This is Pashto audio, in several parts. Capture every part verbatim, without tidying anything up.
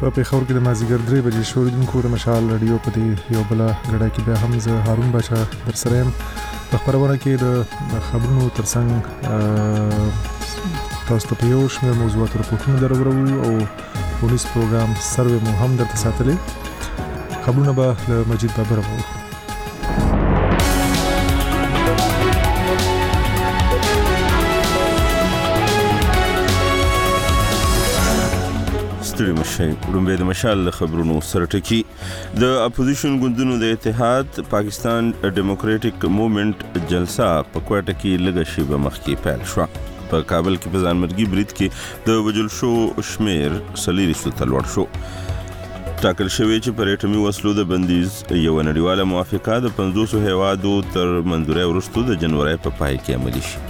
په پیښور کې د مازیګر درې بجې شوریدونکو د مشال رادیو په دې یو بل غړا کې بیا هم زه هارون بچا در سره يم. په خبرونه کې د خبرونو ترڅنګ تاسو ته یو شمېر موضوعات راپورټونه درورو او پولیس پروګرام سروې مو هم درته ساتلې. خبرونه به له مجید بابر وو. ستړي مشي رومبه د مشال خبرونو سره ټکی. د اپوزیشن ګوندونو د اتحاد پاکستان ډیموکراټک موومېنټ جلسه په کوټه کې لږه شی به مخکې پیل شو. په کابل کې په ځانمرګي برید کې د وجل شو شمیر سلیریستو تلوړ شو. ټاکل شوی چې پر اټومي وسلو د بندیز یو نړیواله موافقه د پنځوس هیوادو تر منځوري ورستو د جنوري په پای کې عملي شي.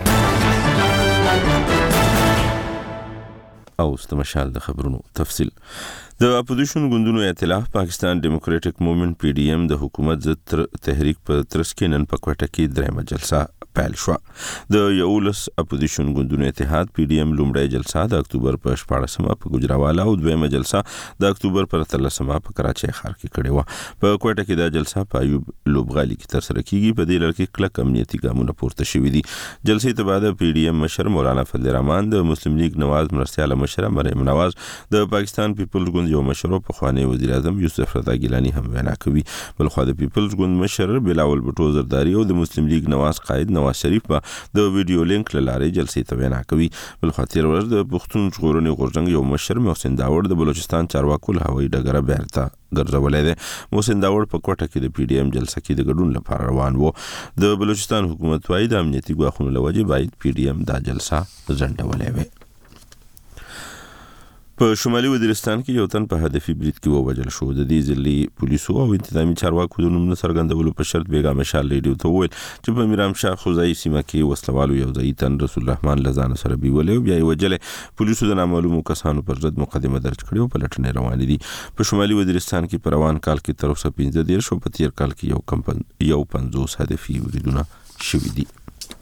او استمشال د خبرونو تفصیل. د اپوزیشن ګوندونو ائتلاف پاکستان ډیموکراټک موومېنټ پی ډی ایم د حکومت ضد تحریک په ترڅ کې نن په کوټه کې درېمه جلسه پیل شو. د یولس اپوزیشن ګوندونو اتحاد پی ډی ایم لومړی جلسه د اکتوبر په شپاړسمه په ګجراوالا او دویمه جلسه د اکتوبر پر اتلسمه په کراچۍ ښار کې کړې و. په کوټه کې د جلسه په ایوب لوبغالي کې ترسره کیږي. په دې لړ کې کلک امنیتي ګامونه پورته شوي دي. جلسې ته بعد پی ډی ایم مشر مولانا فضل الرحمن، د مسلم لیگ نواز مرستیاله مشر مریم نواز، د پاکستان پیپلز ګوند یو مشر په خوانی وزیر اعظم یوسف رضا ګیلانی هم وینا کوي. بلخو د پیپلز ګوند مشر بلاول بټو زرداری او د مسلم لیگ نواز قائد نواز شریف په د ویډیو لینک لاره جلسې ته وینا کوي. بلخو تیر ورځ د پښتون ژغورنې غورځنګ یو مشر محسن داوړ د بلوچستان چارواکو له هوایي ډګره بیرته ګرځولې ده. محسن داوړ په کوټه کې د پی ډی ایم جلسه کې د ګډون لپاره روان وو. د بلوچستان حکومت وايي د امنیتي ګواښونو لوجه باید پی ډی ایم دا جلسه ځنډولې وي. په شمالي وزیرستان کې یو تن په هدفي برید کې ووژل شو. د دې ځلي پولیسو او انتظامی چارواکو د نوم نه څرګندولو په شرط بیګا مشال ریډیو ته وویل چې په میرام شاه خوځای سیمه کې وسلوالو یو ځای تن رسول الرحمن لزان سره بیولې او بیا یې وجلې. پولیسو د نامعلومو کسانو پر ضد مقدمه درج کړې او په لټنې روانې دي. په شمالي وزیرستان کې په روان کال کې تر اوسه پنځه دېرش او په تیر کال کې یو کم یو پنځوس هدفي بریدونه شوي دي.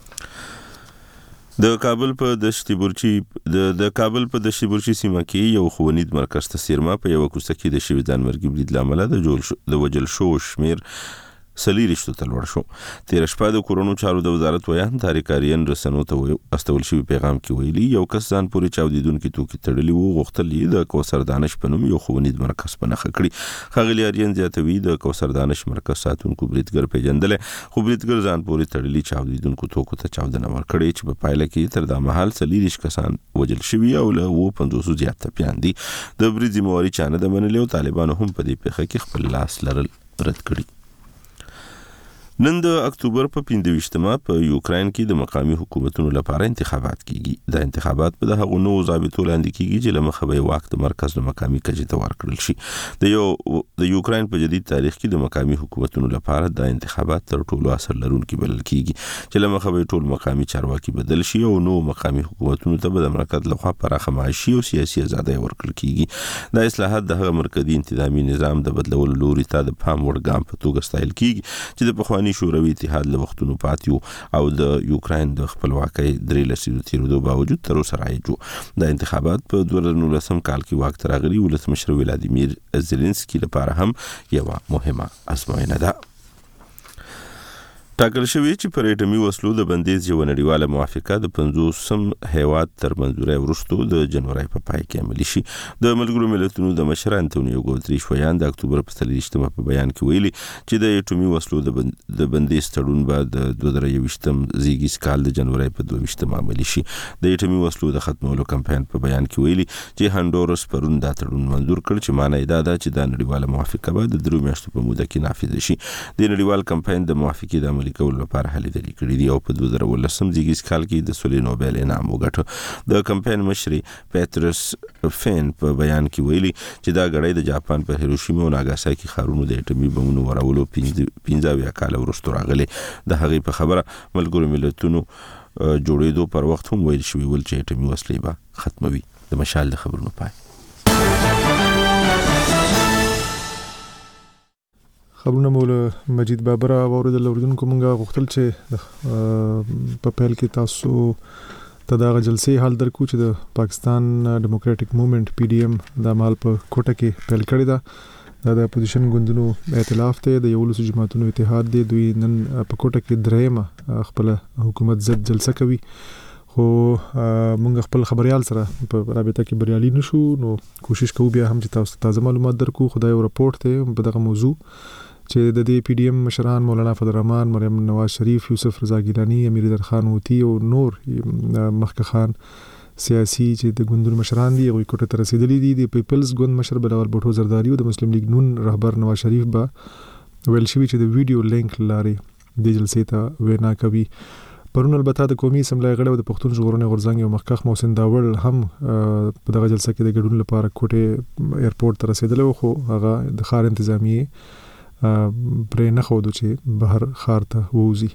د کابل په دشت برچی د د کابل په دشت برچی سیمه کې یو ښوونیز مرکز ته سیرما په یو کوڅه کې د شوی ځانمرګي برید لامل د جوړ د وجل شو شمیر سلیریشتو تلوړ شو. تیر شپه د کورونو چارو د وزارت ویان تاریکاریان رسنو ته استول شوی پیغام کې ویلي یو کس ځان پورې چاودیدونکو توکي تړلی وو غوښتل د کوثر دانش په نوم یو ښوونیز مرکز په نخښه کړی. خغلی اریان زیاتوي د کوثر دانش مرکز ساتونکو بریدګر پیژندل خو بریدګر ځان پورې تړلی چاودیدونکو توکو ته چاودنه ورکړي چې په پایله کې تر دا مهال سلیریش کسان وجل شوی او له و پنځوس زیات ټپیان دي. د برید ذمہواری چانه د منلو طالبانو هم په دې پیښه کې خپل لاس لرل رد کړی. نن د اکتوبر په پنځه ویشتمه په یوکرين کې د مقامی حکومتونو لپاره انتخابات کیږي. د انتخابات په دغه نوو ضابطو لاندې کیږي چې لمخه به واک د مرکز د مقامی کجې ته ورکړل شي. د یو د یوکرين په جدید تاریخ کې د مقامی حکومتونو لپاره د انتخابات تر ټولو اثر لرونکي بلل کیږي چې لمخه به ټول مقامی چارواکي بدل شي او نو مقامی حکومتونو ته به د مرکز لخوا پراخه معاشي او سیاسي ازادي ورکړل کیږي. دا اصلاحات د هغه مرکزی انتظامی نظام د بدلولو لوري ته د پام وړ ګام په توګه ستایل کیږي چې د پخوانی شوروي اتحاد له وختونو پاتیو او د یوکرين د خپلواکۍ درې لسیزو تیرېدو باوجود تر اوسه رایج وو. د انتخابات په دوه زره نولسم کال کې واک ته راغلي ولسمشر ولادیمیر زيلنسکي لپاره هم یوه مهمه ازموینه ده. ټاکل شوی چې پر اټومي وسلو د بندیز یو نړیواله موافقه د پنځوسم هیواد تر منځوري ورستو د جنوري په پای کې عملي شي. د ملګرو ملتونو د مشر انټونیو ګوتریش ویان د اکتوبر په څلوېښتمه په بیان کې ویلي چې د اټومي وسلو د بند د بندیز تړون به د دوه زره یوویشتم زیږیز کال د جنوري په دوه ویشتمه عملي شي. د اټومي وسلو د ختمولو کمپاین په بیان کې ویلي چې هندورس پرون دا تړون منظور کړ چې معنی دا ده چې د نړیواله موافقه به د درو میاشتو په موده کې نافذ شي. د نړیوال کمپاین د موافقې د عملي کولو لپاره هلې ځلې کړي دي او په دوه زره ولسم زیږیز کال کې د سولې نوبل انعام وګټه. د کمپاین مشر پیټرس فین په بیان کې ویلي چې دا غړی د جاپان په هیروشیما او ناګاساکي ښارونو د اټومي بمونو ورولو پنځه اویا کال وروسته راغلی. د هغې په خبره ملګرو ملتونو جوړېدو پر وخت هم ویل شوي ول چې اټومي وسلې به ختموي. د مشال د خبرونو پای. خبرونه مول مجید بابر اوریدل اوریدونکو مونږه غوښتل چې په پیل کې تاسو ته دا جلسې حال درکو چې د پاکستان ډیموکراټک موومېنټ پی ډی ایم د مال په کوټه کې پیل کړی دا د اپوزیشن ګوندونو ائتلاف ته د یولس جماعتونو اتحاد دی. دوی نن په کوټه کې درېمه خپل حکومت ضد جلسه کوي، خو مونږ خپل خبريال سره په رابطه کې بریالي نشو، نو کوشش کوو بیا هم چې تاسو تازه معلومات درکو. خدای یو رپورټ ته په دغه موضوع چې د دې پی ډی ایم مشران مولانا فضل الرحمن، مریم نواز شریف، یوسف رضا ګیلانی، امیر در خان ہوتی او نور مخک خان سیاسي چې د ګوندونو مشران دي هغوی کوټه ته رسیدلي دي. د پیپلز ګوند مشر بلاول بوټو زرداری او د مسلم لیگ نون رهبر نواز شریف به ویل شوي چې د ویډیو لینک لارې د جلسې ته وینا کوي. پرون البته د قومي اسمبلی غړي او د پښتون ژغورنې غورځنګ یو مخکښ محسن داول هم په دغه جلسه کې د ګډون لپاره کوټه ایرپورټ ته رسیدلی، خو هغه د ښار انتظامیې پرې نه ښودو چې بهر ښار ته ووځي.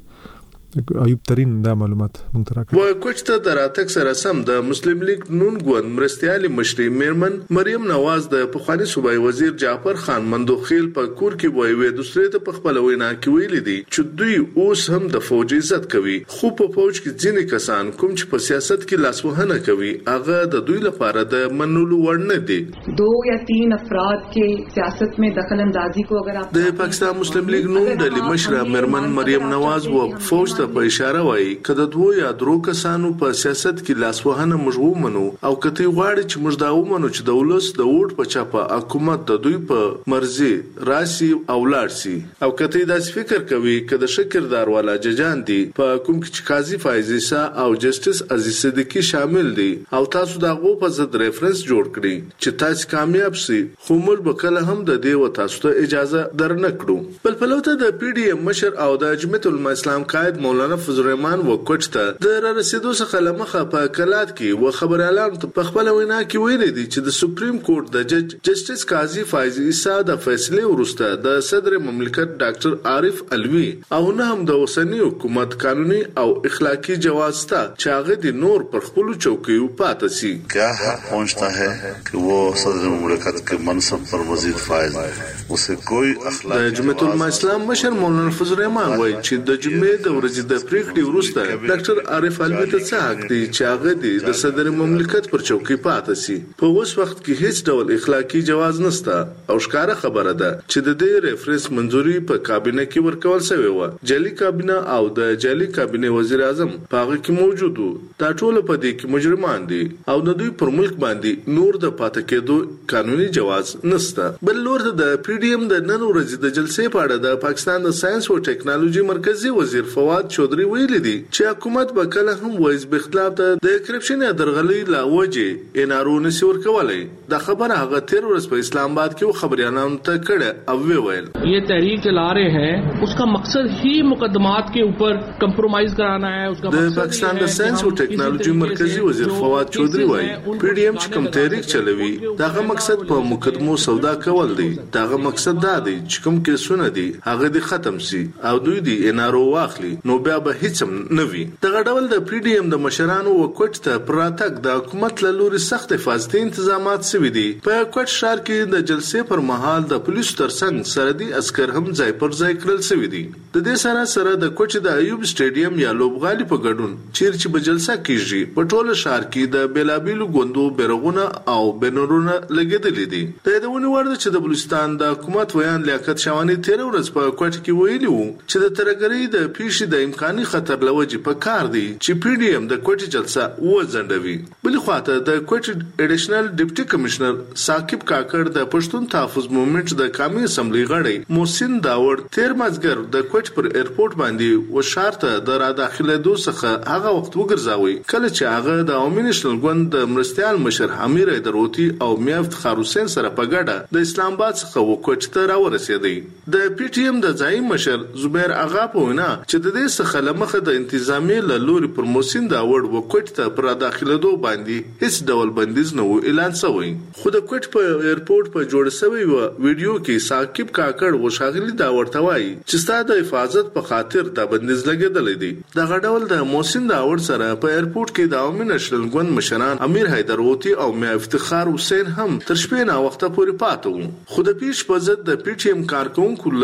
ایوب ترین دا معلومات مونږ ته راکړي. و کوچ ته د راتګ سره سم د مسلم لیگ نون ګوند مرستيالي مشري میرمن مریم نواز د پخوانی صوبای وزیر جعفر خان مندوخیل په کور کې وای وې د سره ته په خپل وینا کې ویل دي چې دوی اوس هم د فوج عزت کوي، خو په فوج کې ځینې کسان کوم چې په سیاست کې لاسوهنه کوي هغه د دوی لپاره د منلو وړ نه دي. دو یا تین افراد کې سیاست میں دخل اندازی کو اگر آپ د پاکستان مسلم لیگ نون ډلې مشره میرمن مریم نواز و فوج په اشاره وایي کله دوه یا درو کسانو په سیاست کې لاسوهنه موږ ومنو او کته غواړي چې موږ دا ومنو چې د ولس د ووټ په چاپه حکومت د دوی په مرزي راسي او لارسي، او کته دا فکر کوي کله شکردار والا ججان دي په کوم کې قاضي فایز عیسی او جسټس عزیز صدیقی شامل دي او تاسو دا غو په ضد ریفرنس جوړ کړی چې تاسو کامیاب سي، خو موږ به کله هم د دې و تاسو ته اجازه درنکړو. بل پلوته د پی ډی ایم مشر او د جمعیت العلماء اسلام قائد مولانا فضل الرحمن و کوچته د را رسیدو څخه لمخه په کلات کې و خبريالان په خپل وینا کې ویلي دي چې د سپریم کورټ د جج جسټس قاضي فایز عیسی د فیصله وروسته د صدر مملکت ډاکټر عارف الوی او نه هم د اوسنی حکومت قانوني او اخلاقی جواز ته چې هغه د نور پر خپل چوکیو پاتې سي. کیا حق پہنچتا ہے کہ وہ صدر مملکت کے منصب پر مزید فائز اسے کوئی اخلاقی د جمعیت العلماء اسلام مشر مولانا فضل الرحمن وایي چې د جمعې د ورځې د پریکړې وروسته ډاکټر عارف الوی ته څه حق دی چې هغه د صدر مملکت پر چوکۍ پاتې سي. په اوس وخت کې هیڅ ډول اخلاقی جواز نشته او ښکاره خبره ده چې د دې ریفرنس منځوري په کابینه کې ورکول شوی و. جعلي کابینه او د جعلي کابینه وزیر اعظم په هغه کې موجود وو. دا ټول په دې کې مجرمان دي او د دوی پر ملک باندې نور د پاتې کېدو قانوني جواز نشته. بل لور د پی ډی ایم د نن ورځې د جلسې په اړه د پاکستان د ساينس او ټیکنالوژي مرکزی وزیر فواد چودري ویلي دي چې حکومت به کله هم وایز بخلاف د کرپشن یا درغلۍ لا وجه انارو نسی ورکولای. دا خبره هغه تیر ورځ په اسلام آباد کې خبريالانو ته کړه او ویل یہ تحریک چلا رہے ہیں اس کا مقصد ہی مقدمات کے اوپر کمپرومائز کرانا ہے. اس کا د پاکستان د ساينس او ټیکنالوژي مرکزی وزیر فواد چودري وایي پی ډی ایم چې کوم تحریک چلوي داغه مقصد په مقدمو سودا کول دی. داغه مقصد دا دی چې کوم کیسونه دي هغه دي ختم سي او دوی دي انارو واخلي، نو بیا به هیڅ هم نوي. دغه ډول د پی ډی ایم د مشرانو و کوټ ته پراتک د حکومت له لوري سخت حفاظتي تنظیمات شوي دي. په کوټ ښار کې د جلسې پر مهال د پولیسو ترڅنګ سرحدي عسكر هم ځای پر ځای کړل شوي دي. د دې سره سره د کوټ د ایوب سټیډیم یا لوبغالي په ګډون چیرې چې په جلسه کېږي په ټوله ښار کې د بیلابیلو ګوندو بیرغونه او بنرونه لګېدلي دي. د یادونې وړ ده چې د بلوچستان د حکومت ویان لیاقت شوانی تیر ورځ په کوټ کې ویلي وو چې د ترګری د پیښې د امکاني خطر لوجې په کار دی چې پی ډی ایم د کوټ جلسه وځنډوي. بل خواته د کوټ اډیشنل ډیپټي کمشنر ثاقب کاکړ د پښتون تحفظ موومېنټ د قومي اسمبلی غړی محسن داوړ تیر مازګر د کوټ پر ایرپورټ باندې و شارته د را داخله دوسخه هغه وخت وګرځاوي کله چې هغه د عوامي نېشنل ګوند د مرستيال مشر امیر حیدروتی او میا افتخار حسین سره په ګډه د اسلام آباد څخه و کوټ ته راورسېدی. د پی ټی ایم د ځای مشر زبیر اغا په وینا چې د دې څخه لمخه د انتظامی له لوري پر محسن داوړ و کوټ ته پر داخله دو باندې هیڅ ډول بندیز نه و اعلان شوی. خو د کوټ په ایرپورټ په جوړ شوی و ویډیو کې ثاقب کاکړ و شاغلی داوړ ته وایي چې ستاسو د حفاظت په خاطر دا بندیز لګیدل دي. دا غډول د محسن داوړ سره په ایرپورټ کې د عوامي نېشنل ګوند مشران امیر حیدروتی او میا افتخار حسین هم تر شپې نه وخته پورې پاتې وو. خو د پیښ په ضد د پی ټی ایم کارکونکو له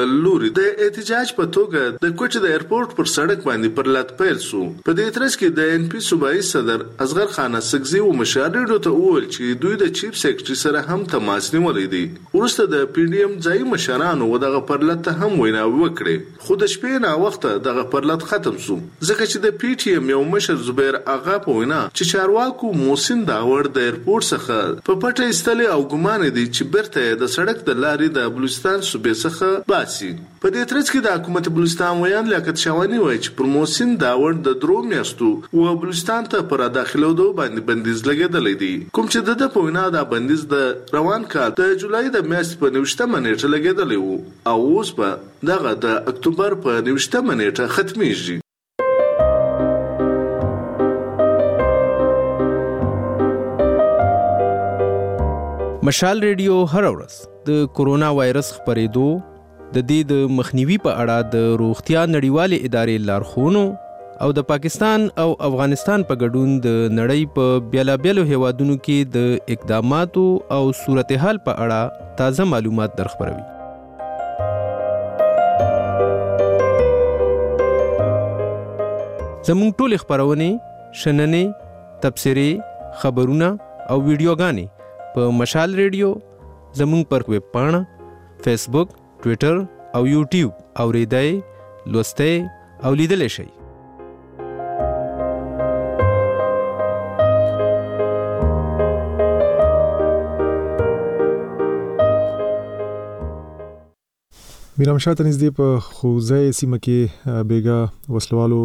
لوري د احتجاج په توګه د کوچ د ایرپورټ پر سړک باندې پر لات پیل سو. په دې ترڅ کې د ان پی صوبایي صدر اصغر خان سګزي او مشارډو ته وویل چې دوی د چیف سیکریټري سره هم تماس نیولې دي. ورسته د پی ډی ایم ځای مشرانو دغه پر لات هم وینا وکړه، خو د شپې نه وخت دغه پر لات ختم سو ځکه چې د پی ټی ایم یو مشر زبیر آغا په وینا چې چارواکو محسن داور د ایرپورټ څخه په پټه استلې او ګمان دي چې برته د سړک د لارې د بلوچستان صوبې څخه باسي. په دې ترڅ کې د حکومت بلوچستان ویان لیاقت شوانی وایي چې پر محسن داور د درو میاشتو و بلوچستان ته پر داخلو دو باندې بندیز لګیدلې دي، کوم چې د په وینا د بندیز د روان کال د جولای د میاشتې په نوشته منېټه لګیدلې وو او اوس په دغه د اکتوبر په نوشته منېټه ختميږي. مشال ریډیو هر ورځ د کورونا وایرس خپرېدو د دې د مخنیوي په اړه د روغتیا نړیوالې ادارې لارښوونو او د پاکستان او افغانستان په ګډون د نړۍ په بیلابیلو هیوادونو کې د اقداماتو او صورتحال په اړه تازه معلومات درخبروي. زموږ ټول خبرونه، شننې، تبصرې، خبرونه او ویډیوګانې په مشال ریډیو، زموږ پر ویب پاڼه، فیسبوک، ټویټر او یوټیوب اوریدای، لوستای او لیدلی شئ. میرامشاه ته نږدې په خوځای سیمه کې بیګا وسلوالو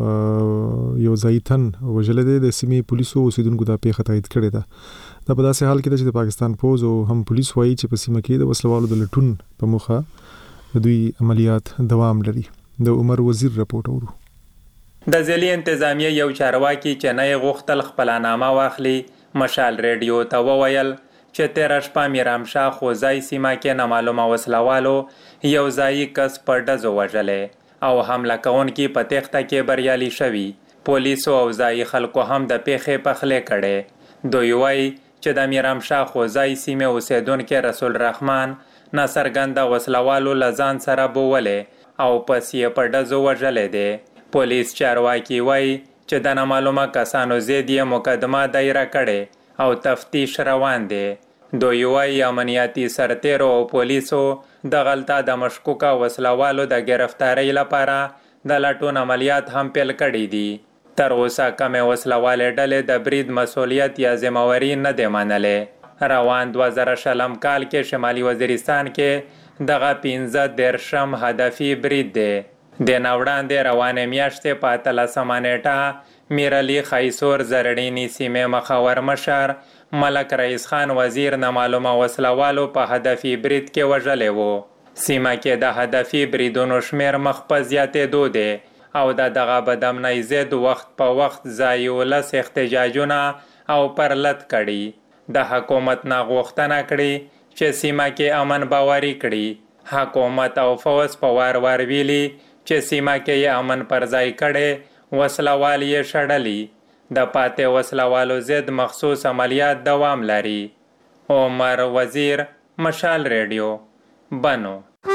یو ځای تن وژل دي. د سیمې پولیسو اوسیدونکو دا پیښه تایید کړې ده. دا په داسې حال کې ده چې د پاکستان پوز او هم پولیس وایي چې په سیمه کې د وسلوالو د لټون په موخه د دوی عملیات دوام لري. د عمر وزیر رپورټ اورو. د ځلي انتظامیه یو چارواکي چې نه غوښتل خپلنامه واخلي مشال ریډیو ته وویل چې تیر شپه میرامشاه خوځای سیمه کې نامعلومه وسلوالو یو ځایي کس په ډزو وژلې او حمله کوونکي په تېښته کې بریالي شوي. پولیسو او ځایي خلکو هم د پیښې پخلې کړې. دوی وایي چې د میرامشاه خوځای سیمې اوسیدونکي رسول رحمان ناڅرګنده وسلوالو له ځان سره بوولې او پس یې په ډزو وژلی دی. پولیس چارواکي وایي چې د نامعلومه کسانو ضد یې مقدمه دایره کړې او تفتیش روان دی. دوی وایي امنیتي سرتیرو او پولیسو د غلطه د مشکوکه وسلوالو د گرفتارۍ لپاره د لټون عملیات هم پیل کړي دي. تر اوسه کمې وسلوالې ډلې د برید مسؤلیت یا ذمہواري نه دی منلې. روان دوه زره شلم کال کې شمالي وزیرستان کې دغه پنځه دېرشم هدفي برید دی. د نه وړاندې روانې میاشتې په اتلسمه نیټه میرعلي خیسور زرړیني سیمې مخور مشر ملک رئیس خان وزیر نامعلومه وسلوالو په هدفي برید کې وژلی و. سیمه کې د هدفي بریدونو شمیر مخ په زیاتېدو دی او د دغه بدامنۍ ضد وخت په وخت ځایي ولس احتجاجونه او پرلت کړي. د حکومت نه غوښتنه کړي چې سیمه کې امن باوري کړي. حکومت او فوز په وار وار ویلي چې سیمه کې یې امن پر ځای کړي، وسلوال یې شړلي. د پاتې وسلوالو ضد مخصوص عملیات دوام لري. عمر وزیر، مشال ریډیو، بنو.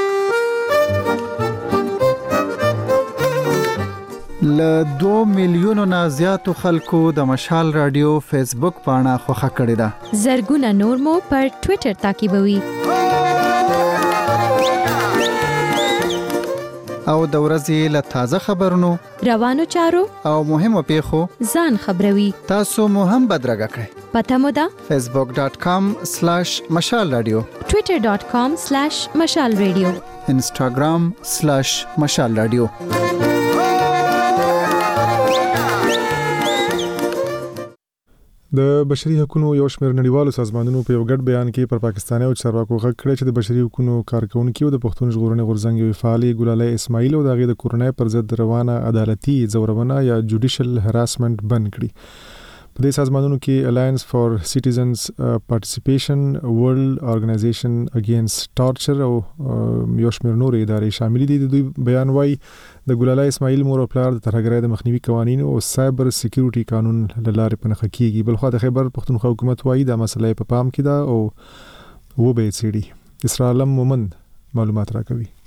له دو میلیونو نه زیاتو خلکو د مشال رادیو فیسبوک پاڼه خوښه کړې ده. زرګونه نور مو پر ټویټر تعقیبوي. او د ورځې له تازه خبرونو، روانو چارو او مهمو پیښو ځان خبروي. تاسو مو هم بدرګه کړئ. پته مو ده فیسبوک ډاٹ کام سلیش مشال رادیو، ټویټر ډاٹ کام سلیش مشال رادیو، انسټاګرام سلیش مشال رادیو. د بشري حقوقو یو شمېر نړیوالو سازمانونو په یو ګډ بیان کې پر پاکستاني او چارواکو غږ کړی چې د بشري حقوقو کارکونکو د پښتون ژغورنې غورځنګ یو فعالي ګلالۍ اسماعیل او د هغې د کورنۍ پر ضد روانه عدالتي ځورونه یا جوډیشل هراسمنټ بند کړي. په دې سازمانونو کې الاینس فار سټیزنز پارټیسیپیشن، ورلد ارګنایزیشن اگینست ټارچر او یو شمېر نورې ادارې شامل دي. د دوی بیان وايي د ګلالۍ اسماعیل مور او پلار د ترهګرۍ د مخنیوي قوانینو او سایبر سکیورټي قانون له لارې په نښه کیږي. بلخوا د خیبر پښتونخوا حکومت وايي دا مسله په پام کې ده او و به څېړي. اسرا عالم مومند معلومات راکوي.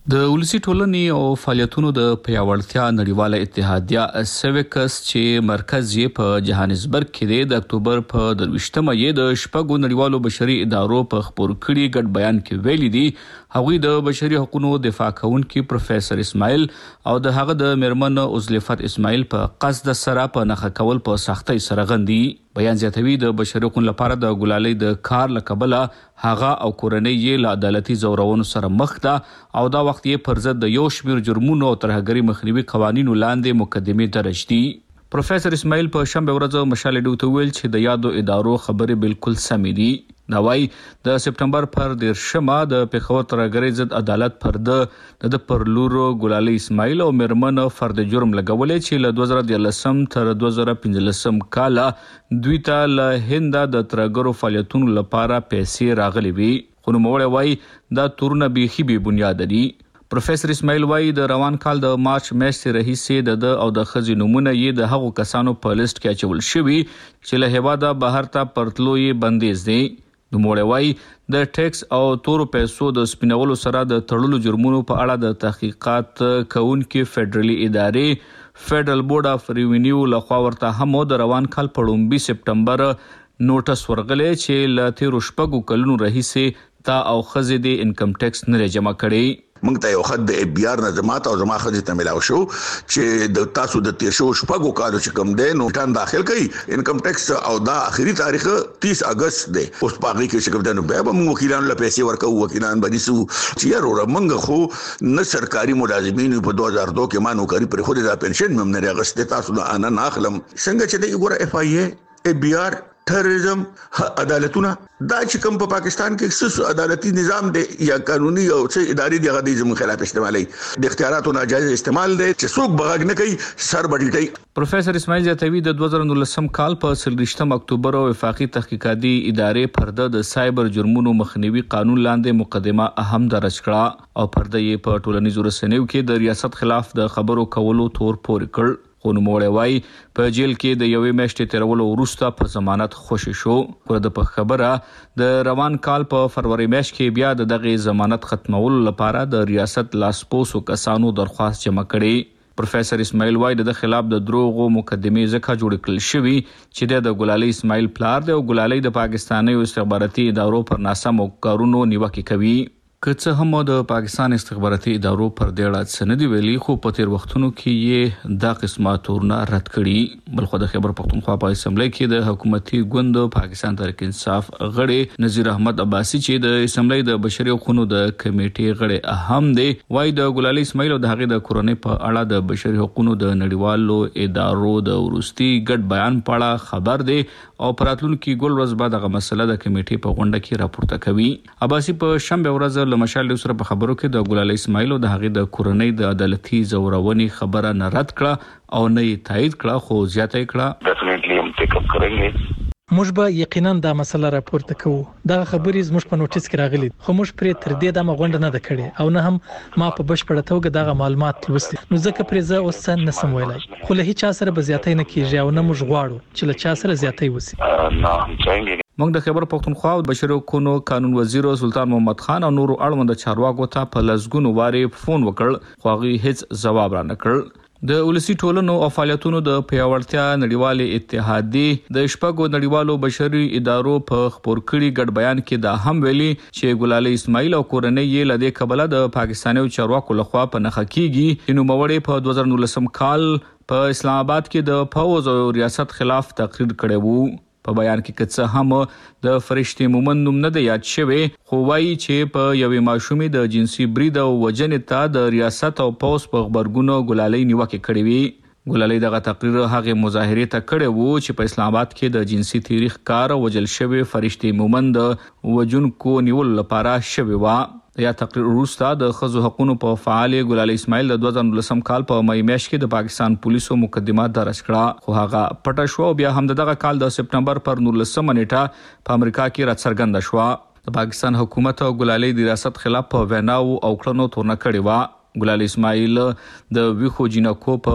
د ولسی ټولنې او فعالیتونو د پیاوړتیا نړیواله اتحادیه سیویکس چې مرکز یې په جهانسبرګ کې دی د اکتوبر په درویشتمه یې د شپږو نړیوالو بشري ادارو په خبر کړي ګډ بیان کې ویلي دي هغوی د بشري حقوقو دفاع کوونکي پروفیسور اسماعیل او د هغه د میرمن عزلفت اسماعیل په قصد سره په نخښه کول په سختۍ سره غندي. بیان زیاتوي د بشري حقوقو لپاره د ګلالۍ د کار له کبله هغه او کورنۍ یې له عدالتي ځورونو سره مخ ده او دا وخت یې پر ضد د یو شمېر جرمونو او ترهګرۍ مخنیوي قوانینو لاندې مقدمې درج دي. پروفیسور اسماعیل په شنبه ورځ مشال ډیو ته ویل چې د یادو ادارو خبرې بالکل سمې دي. دا وايي د سپټمبر پر دیرشمه د پېښور ترهګرۍ ضد عدالت پر د د پر لور ګلالۍ اسماعیل او میرمن فرد جرم لګولې چې له دوه زره دیارلسم تر دوه زره پنځلسم کاله دوی ته له هند د ترهګرو فعالیتونو لپاره پیسې راغلي وي. خو نوموړی وايي دا تورونه بیخي بې بنیاده دي. پروفیسور اسماعیل وايي د روان کال د مارچ میاشتې راهیسې د د او د ښځې نومونه یې د هغو کسانو په لیست کې اچول شوي چې له هېواده بهر ته پرتلو یې بندیز دی. نوموړی وايي د ټیکس او تورو پیسو د سپینولو سره د تړلو جرمونو په اړه د تحقیقات کوونکي فدرالي ادارې فدرال بورډ اف ریوینیو لخوا ورته هم د روان کال په لومړي سپټمبر نوټس ورغلی چې له تیرو شپږو کلونو راهیسې تا او ښځې د انکم ټیکس نه جمع کړی. موږ ته یو خط د ای بي آر نه زمات او زما ښځې ته ملاو شو چې د تاسو د تیر شو شپږو کالو چې کوم دی نو ټان داخل کړي انکم ټیکس او دا اخري تاریخ تیس اگست دی. اوس په هغې کې چې کوم دی نو بیا به موږ وکیلانو له پیسې ورکوو وکیلان به نیسو چې یار وروره موږ خو نه سرکاري ملازمین په دوه زره دوه کې ما نوکري پرېښودې دا پنشن مې هم نه دی اخیستی تاسو نه انا نه اخلم. څنګه چې دی ګوره اف آی اے ای بي آر ټرریزم عدالتونه دا چې کوم په پاکستان کې څه عدالتي نظام دی یا قانوني او څه اداري دی هغه د زموږ خلاف استعمالي د اختیاراتو ناجایز استعمال دی چې څوک بغاګ نه کوي سر بډیټي. پروفیسور اسماعیل زیاتوي د دوه زره نولسم کال په څلوېښتم اکتوبر او وفاقي تحقیقاتي ادارې پرده د سایبر جرمونو مخنیوي قانون لاندې مقدمه اهم درج کړه او پرده یې په ټولنیزو رسنیو کې د ریاست خلاف د خبرو کولو تور پورې کړ. خو نوموړی وايي په جیل کې د یوې میاشتې تیرولو وروسته په ضمانت خوشي شو. د په خبره د روان کال په فروری میاشت کې بیا د دغې ضمانت ختمولو لپاره د ریاست لاسپوسو کسانو درخواست جمع کړي. پروفیسور اسماعیل وايي د خلاف د دروغو مقدمې ځکه جوړ کړل شوي چې د ګلالۍ اسماعیل پلار دی او ګلالۍ د پاکستاني استخباراتي ادارو پر ناسمو کارونو نیوکې کوي. که څه هم د پاکستان استخباراتي ادارو پر دې اړه څه نه دي ویلي خو په تیر وختونو کې یې دا قسمه تورونه رد کړي. بلخو د خیبر پختونخوا په اسمبلی کې د حکومتي ګوند پاکستان تحریک انصاف غړي نذیر احمد عباسي چې د اسمبلی د بشري حقوقو د کمیټې غړي اهم دی وايي د ګلالۍ اسماعیل او د هغې د کورنۍ په اړه د بشري حقوقو د نړیوالو ادارو د وروستي ګډ بیان په اړه خبر دی او پراتلونکي ګل ورځ بعد هغه مسله د کمیټې په غونډه کې راپورته کوي. عباسي په شنبه ورځ له مشال ډیو سره په خبرو کې د ګلالۍ اسماعیل او د هغې د کورنۍ د عدالتي ځورونې خبره نه رد کړه او نه یې تایید کړه خو زیاته یې کړه. ډیفینیټلی هم ټیک اپ کړئ. موږ به یقینا دا مسله راپورته کوو. دا خبرې زموږ په نوټیس کې راغلي خو موږ پرې تر دې د غونډه نه ده کړې او نه هم ما په بشپړه توګه دغه معلومات لوستي نو ځکه پرې زه اوس څه نسم ویلای. خو له هیڅ چا سره به زیاتې نه کیږي او نه موږ غواړو چې له چا سره زیاتې وسی. نه هم چاهیږي. موږ د خیبر پختونخوا او بشري حقوقو قانون وزیر سلطان محمد خان او نورو اړوند چارواکو ته په لزګونو وارې فون وکړ خو هغوی هیڅ ځواب را نه کړ. د ولسی ټولنو او فعالیتونو د پیاوړتیا نړیوالې اتحادیې د شپږو نړیوالو بشري ادارو په خبر کړي ګډ بیان کې دا هم ویلي چې ګلالۍ اسماعیل او کورنۍ یې له دې کبله د پاکستاني چارواکو لخوا په نښه کیږي. نوموړی په دوه زره نولسم کال په اسلام آباد کې د فوز او ریاست خلاف تقریر کړی وو. په بیان کې که څه هم د فرشتې مومن نوم نه دی یاد شوی خو وایي چې په یوې ماشومې د جنسي برید او وژنې ته د ریاست او پوځ په غبرګونو ګلالۍ نیوکې کړې وي. ګلالۍ دغه تقریر هغې مظاهرې ته کړی وو چې په اسلام آباد کې د جنسي تاریخ کار وژل شوی فرشتې مومن د وژونکو نیولو لپاره شوی وه. یا تقریر وروسته د ښځو حقوقو په فعال ګلالۍ اسماعیل د دوه زره نولسم کال په مې میاشت کې د پاکستان پولیسو مقدمه درج کړه خو هغه پټه شو. بیا هم دغه کال د سپټمبر پر نولسمه نیټه په امریکا کې راڅرګنده شوه. د پاکستان حکومت او ګلالۍ د ریاست خلاف په ویناو او کړنو تورنه کړې وه. ګلالۍ اسماعیل د ویښو جینکو په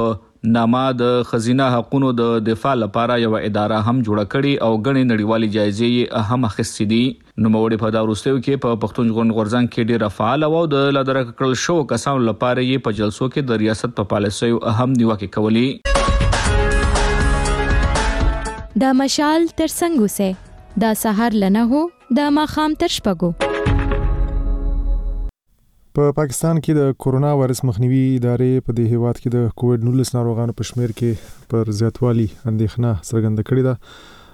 نامه د خزینه حقوقو د دفاع لپاره یو اداره هم جوړه کړې او غني نړیوالي جایزې هم اخیستې دي. نوموړي په دا وروستیو کې په پښتون ژغورنې غورځنګ کې ډېر فعال او د لادرک کړل شو کسانو لپاره یې په جلسو کې د ریاست په پالیسیو اهم نیوکې کولې. دا مشال تر څنګه سه دا سحر لنه هو دا ماخام تر شپګو. په پا پاکستان کې د کورونا وایرس مخنیوي ادارې په دې هیواد کې د کووډ نولس ناروغانو په شمیر کې پر زیاتوالي اندېښنه څرګنده کړې ده.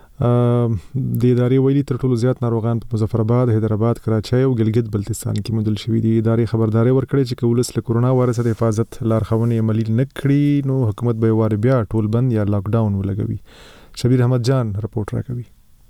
د ادارې ویلي تر ټولو زیات ناروغان په مظفر آباد، حیدرآباد، کراچۍ او ګلګت بلتستان کې موندل شوي دي. ادارې خبرداري ورکړې چې کولس له کورونا وایرس د حفاظت لارښوونې عملي نه کړي نو حکومت به واره بیا ټول بند یا لاک ډاون ولګوي. شبیر احمد جان رپورټ راکوي.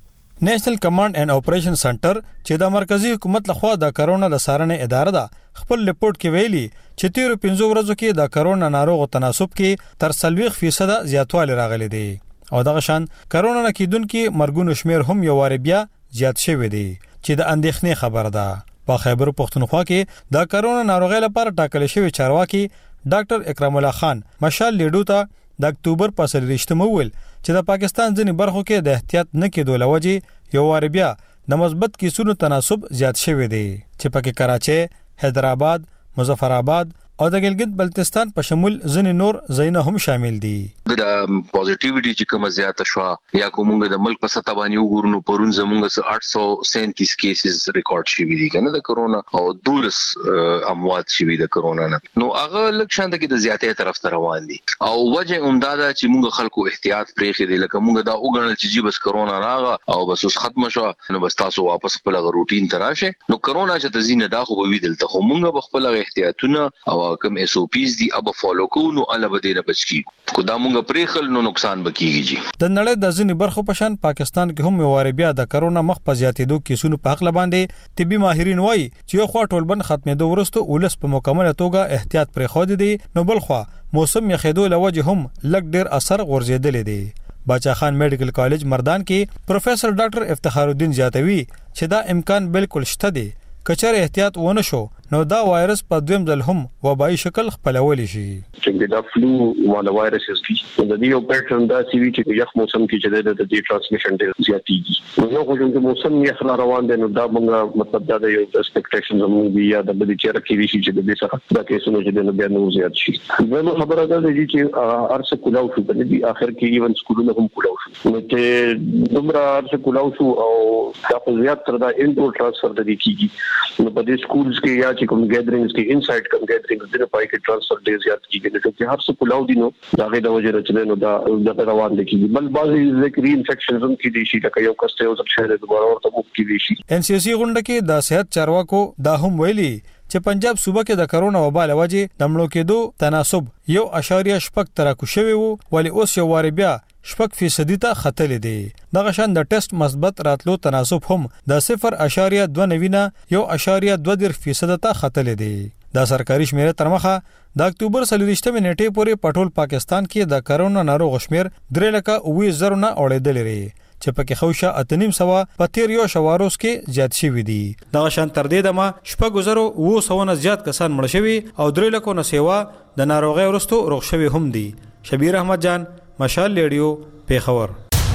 نیشنل کمانډ اینڈ اپریشن سنټر چې د مرکزی حکومت لخوا د کرونا د څارنې اداره ده خپل ریپورت کې ویلي چې تیرو پنځو ورځو کې د کرونا ناروغ تناسب کې تر څلوېښت فیصد زیاتوالی راغلی دی او دغه شان کرونا نه کیدونکو مرګونو شمیر هم یو واره بیا زیات شوی دی چې د اندېښنې خبره ده. په خیبر پښتونخوا کې د کرونا ناروغۍ لپاره ټاکل شوی چارواکي ډاکټر اکرام الله خان مشال لیډو ته د اکتوبر په څلوېښتمه ویل چې د پاکستان ځینې برخو کې د احتیاط نه کېدو لوجې یو واره بیا د مثبت کیسونو تناسب زیات شوی دی چې پکې کراچۍ، حیدرآباد، مظفر آباد او د ګلګت بلتستان په شمول ځینې نور ځایونه هم شامل دي. د پوزټیویټي چې کومه زیاته شو یا کومه د ملک په سطح باندې وګورنو پرون زموږ آठ سو سینتیس کیسز ریکارډ شوي دي کنه د کرونا او دولس اموات شوي د کرونا نه. نو هغه لک شانته کې د زیاتې طرف ته روان دي او وجه عمداده چې موږ خلکو احتیاط پرې خېدل لکه موږ دا وګڼل چې بس کرونا راغله او بس اوس ختم شو نو بس تاسو واپس خپل روټین ته راشه. نو کرونا چې تزینه دا خو ویدل ته خو موږ خپل احتیاطونه او کوم اس او پیز دی اب فالو کوو نو الله به دې نه بچ کی کو دا موږ پرېخل نو نقصان بکیږي. د نړۍ د ځینې برخو په شان پاکستان کې هم یو واره بیا د کرونا مخ په زیاتېدو کیسونو په حق لباندې طبي ماهرین وایي چې یو خوا ټولبند ختمېدو وروسته ولس په مکمله توګه احتیاط پرې خو دي نو بل خوا موسم یخېدو لوجه هم لږ ډېر اثر غورځېدل دي. باچا خان میډیکل کالج مردان کې پروفیسور ډاکټر افتخار الدین زیاتوي چې دا امکان بالکل شته دی کچر احتیاط ونه شو نو دا وایرس په دویم ځل هم وبایي شکل خپلولی شي. چې دا فلو والا وایرس دی د دې یو پیټرن دا سی وی چې یخ موسم کې چې د دې ټرانسمیشن ډېر زیاتېږي نو خو چې موسم یخ روان دی نو دا موږ مطلب دا د یو ایکسپیکټیشن زموږ دی یا د دې چیرې کې شي چې د دې څخه دا کیسونه چې د بیا نو زیات شي. نو خبره ده چې ارڅ کولاو شو د دې اخر کې ایون سکولونه هم کولاو شو نو چې دومره ارڅ کولاو شو او دا په زیات تر دا انډور ترانسفر د دې کیږي نو په دې سکولز کې یا چې کوم ګیدرینګز کې انسایډ کوم ګیدرینګز د پای کې ترانسفر ډیر زیات کیږي چې هر څه کولاو دي نو دا غي د وجه رچنه نو دا د روان دي کیږي بل بعضي ذکر انفیکشنز هم کې دي شي لکه یو کس ته یو ځل شهر دوباره ورته مو کې دي شي. ان سی سی غونډه کې د صحت چارواکو دا هم ویلي چې پنجاب صوبه کې د کرونا وبا له وجې د مړو کېدو تناسب یو اشاریه شپږ تراکو شوی وو ولی اوس یو واره بیا شپږ فیصدي ته ختلې دي. دغه شان د ټیسټ مثبت راتلو تناسب هم د صفر اشاریه دوه نوي یو اشاریه دوه فیصد ته ختلې دي. دا سرکاري شمیره تر مخه د اکتوبر څلوېښتمې نیټې پورې پټول پاکستان کې د کرونا ناروغ شمیر درې لکه اووه زره نه اورېدل لري چې پکې خوشه اتنیم سوا په تیر یو شواروس کې زیات شوي دي. دغه شان تر دې دمه شپږ زره اووه سوه نه زیات کسان مړ شوي او درې لکو نه سیوا د ناروغۍ وروسته روغ شوي هم دي. شبیر احمد جان مشال ریډیو پیښور.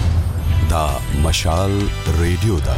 دا مشال ریډیو دا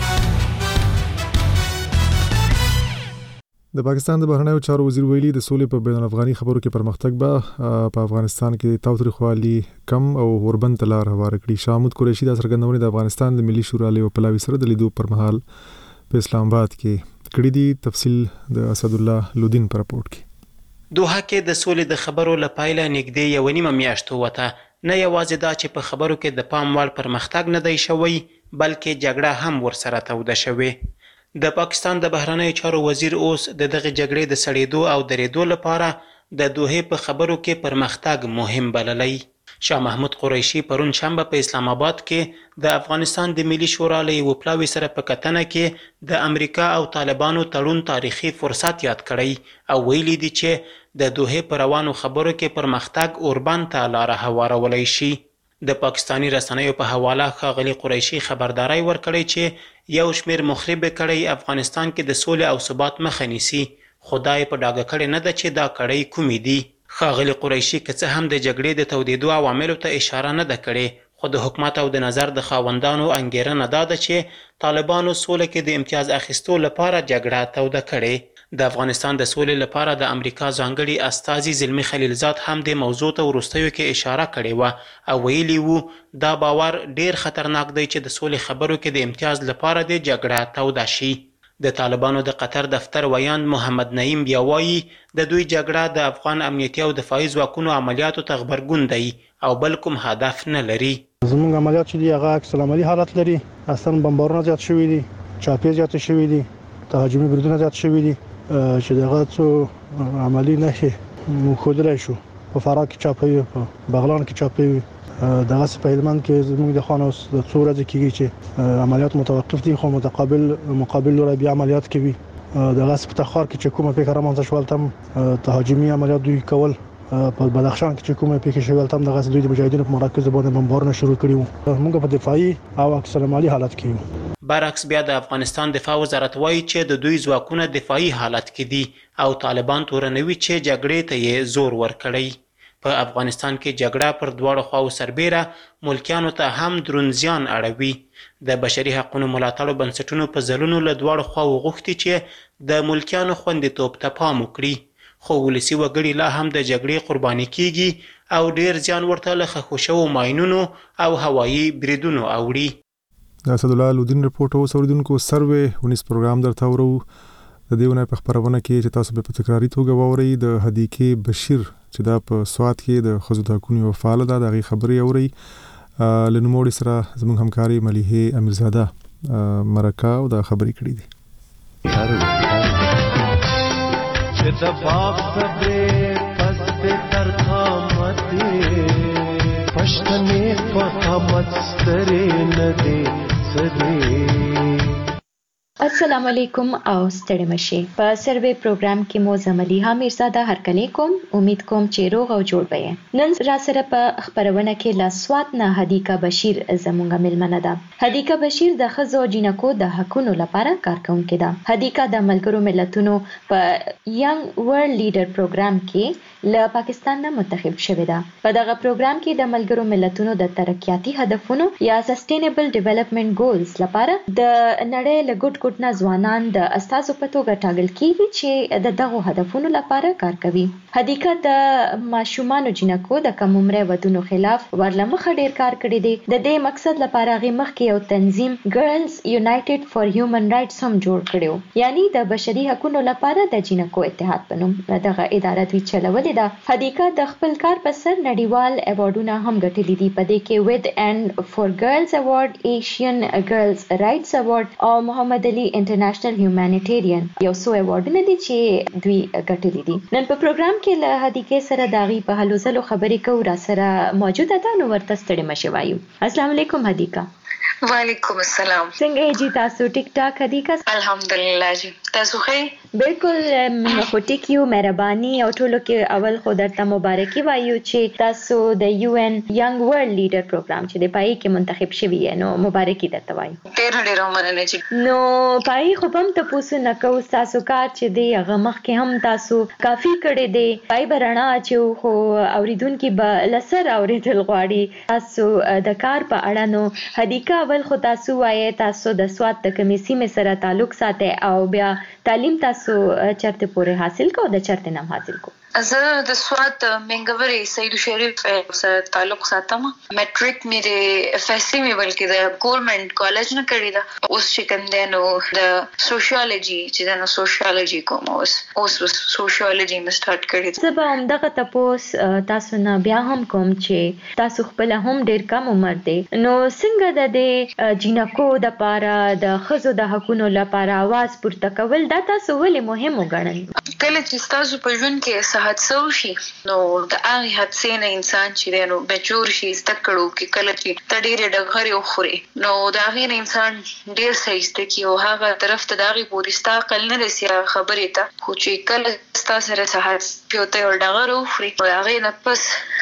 د پاکستان د بهرنیو چارو وزیر ویلي د سولې په بین الافغاني خبرو کې پرمختګ به په افغانستان کې تاوتریخوالي کم او وربند تلار هوار کړي. شامود قریشي د څرګندونې د افغانستان د ملي شورا له پلاوي سره د لیدو پر مهال په اسلام آباد کې کړي دي. تفصیل د اسد الله لودین پر رپورټ کې. دوحه کې د سولې د خبرو لپاره نږدې یو نیمه میاشت وته نه یوازې دا چې په خبرو کې د پام وړ پرمختګ نه دی شوی بلکې جګړه هم ورسره توده شوې. د پاکستان د بهرنیو چارو وزیر اوس د دغه جګړې د سړېدو او درېدو لپاره د دوحې په خبرو کې پرمختګ مهم بللی. شاه محمود قریشي پرون شنبه په اسلام آباد کې د افغانستان د ملي شورا له یو پلاوي سره په کتنه کې د امریکا او طالبانو تړون تاریخي فرصت یاد کړی او ویلي دي چې د دوحې په روانو خبرو کې پرمختګ اوربان ته لاره هوارولی شي. د پاکستانی رسنیو په حواله ښاغلي قریشي خبرداري ورکړی چې یو شمیر مخرب کړي افغانستان کې د سولې او ثبات مخه نیسي. خدای په ډاګه کړي نه ده چې دا کړي کومې دي. ښاغلي قریشي که څه هم د جګړې د تودېدو عواملو ته اشاره نه ده کړې، خو د حکومت او د نظر د خاوندانو انګیرنه دا ده چې طالبانو سوله کې د امتیاز اخیستو لپاره جګړه توده کړې. د افغانستان د سولې لپاره د امریکا ځانګړي استازي زلمي خلیلزاد هم د موضوع ته وروستیو کې اشاره کړې وه او ویلي وو دا باور ډیر خطرناک دی چې د سولې خبرو کې د امتیاز لپاره د جګړه توده شي. د طالبانو د قطر دفتر ویاند محمد نعیم بیا وایي د دوی جګړه د افغان امنیتي او دفاعي ځواکونو عملیاتو ته غبرګون دی او بل کوم هدف نه لري. زموږ عملیات چې دی هغه عکس العملي حالت لري، اصلا بمبارونه زیات شوي دي، چاپې زیات شوي دي، تهاجمي بریدونه زیات شوي دي چې دغه څو عملی نښې مو ښودلی شو. په فراه کې چاپوي، په بغلان کې چاپوي، دغسې په هلمند کې زموږ د خوا نه اوس د څو ورځې کېږي چې عملیات متوقف دي، خو متقابل مقابل لوری بیا عملیات کوي. دغسې په تخار کې چې کومه پیښه رامنځته شول تم تهاجمي عملیات دوی کول. په بدخشان کې چې کومه پیښه شوې تم دغسې دوی د مجاهدینو په مراکزو باندې بمبارونه شروع کړي وو. موږ په دفاعي او عکس العملي حالت کې یو. برعکس بیا د افغانستان دفاع وزارت وایي چې د دوی ځواکونه دفاعي حالت کې دي او طالبان تورنوي چې جګړې ته یې زور ورکړی. په افغانستان کې جګړه پر دواړو خواو سربیره ملکیانو ته هم دروند زیان اړوي. د بشري حقوقو ملاتړو بنسټونو په ځلونو له دواړو خواو غوښتي چې د ملکیانو خوندیتوب ته پام وکړي، خو ولسي وګړي لا هم د جګړې قرباني کیږي او ډیر زیان ورته له ښخ شوو ماینونو او هوایي بریدونو اوړي. د اسدالله لودین رپورټ او اوریدونکو سروې ونیس پروګرام درته ورو د دیونه په خبرونه کې چې تاسو به په تکراری توګه ووري د هدیکه بشیر چې دا په سواد کې د خزو د حقوقو فعال ده دغه خبري اوري. لنموړي سره زموږ همکاري مليحه امیرزاده مرکه او دا خبري کړې دي. چې د باغ صبر پس تر قامت پښتنې په قامت سترې نه دي. السلام علیکم او ستړي مشي. په سروې پروګرام کې مو زملیحه امیرزاده هرکلی کوم. امید کوم چې روغ او جوړ به نن را سره په خبرونه کې لا سواد نه هدیکه بشیر زمونږ ملمنه ده. هدیکه بشیر د ښځو جنکو د حقونو لپاره کار کوونکې ده. هدیکه د ملګرو ملتونو په ینګ ورلد لیډر پروګرام کې له پاکستان نه منتخب شوې ده. په دغه پروګرام کې د ملګرو ملتونو د ترقیاتي هدفونو یا سسټینبل ډیولپمنٹ ګولز لپاره د نړۍ له ګډ ګډ نه ځوانان د استازو په توګه ټاکل کیږي چې د دغو هدفونو لپاره کار کوي. هدیکه د ماشومانو جنکو د کم عمره ودونو خلاف ورلمخه ډیر کار کړی دی. د دې مقصد لپاره غي مخکې یو تنظیم ګرلز یونایټډ فار هیومن رائټس هم جوړ کړو، یعنی د بشري حقوقو لپاره د جنکو اتحاد په نوم دغه اداره دوی چلولې ده. هدیکه د خپل کار په سر نړیوال ایوارډونه هم ګټلي دي. په دې کې ود اینڈ فار ګرلز ایوارډ، ایشین ګرلز رائټس ایوارډ او محمد علي انټرنیشنل هیومانیټیرین یو څو ایوارډونه دي چې دوی ګټلي دي. نن په پروګرام کې له هدیکه سره داغي په هلو ځلو خبرې کوو. را سره موجوده ده نو ورته ستړي مشي وایو. السلام علیکم هدیکه. وعلیکم السلام. څنګه جی تاسو ټیک ټاک هدیکه؟ الحمدلله جی تاسو ښه؟ بالکل خو ټیک یو. مهرباني او ټولو کې اول خو درته مبارکي وایو چې تاسو د یو ان ینګ ورلد لیډر پروګرام چې د پای کې منتخب شوی یې، نو مبارکي درته وایو. ډېر ډېر مننه جی. نو پای خو هم تاسو نه کوو تاسو کار چې دی هغه مخکې هم تاسو کافي کړی دی. پای برنا چې خو اوریدونکو به لسر اوریدل غواړي تاسو د کار په اړه. نو هدیکه اول خو تاسو وایي تاسو د سواد د کمیسي مې سره تعلق ساتي او بیا تعلیم تاسو چرته پورې حاصل کو د چرته نام حاصل کو؟ زه د سواد منګوري سید شریف سره تعلق ساتم. میټریک مې اف ایس سی مې بلکې د ګورنمنت کالج نه کړی دا. اوس چې کوم دی نو د سوشیالوجي چې دا نو سوشیالوجي کوم اوس اوس سوشیالوجي مې سٹارټ کړی. زه به همدغه تاسو تاسو نه بیا هم کوم چې تاسو خپل هم ډیر کم عمر دی، نو څنګه د دې جنکو د پاره د خزو د حقوقو لپاره आवाज پورته کول دا تاسو ولې مهم وګڼل؟ کله چې تاسو په ژوند کې حادثه شي نو د هغه حادثې نه انسان چې دی نو بچور شي ستکړو کې کله چې تډیره ډغري او خوري نو دا غیر انسان ډیر سېسته کی او هغه طرف ته داغي پوریستا قل نه رسیا خبرې ته خو چې کله ستاسو سره صحت پیوته او ډغرو خوري هغه نه پس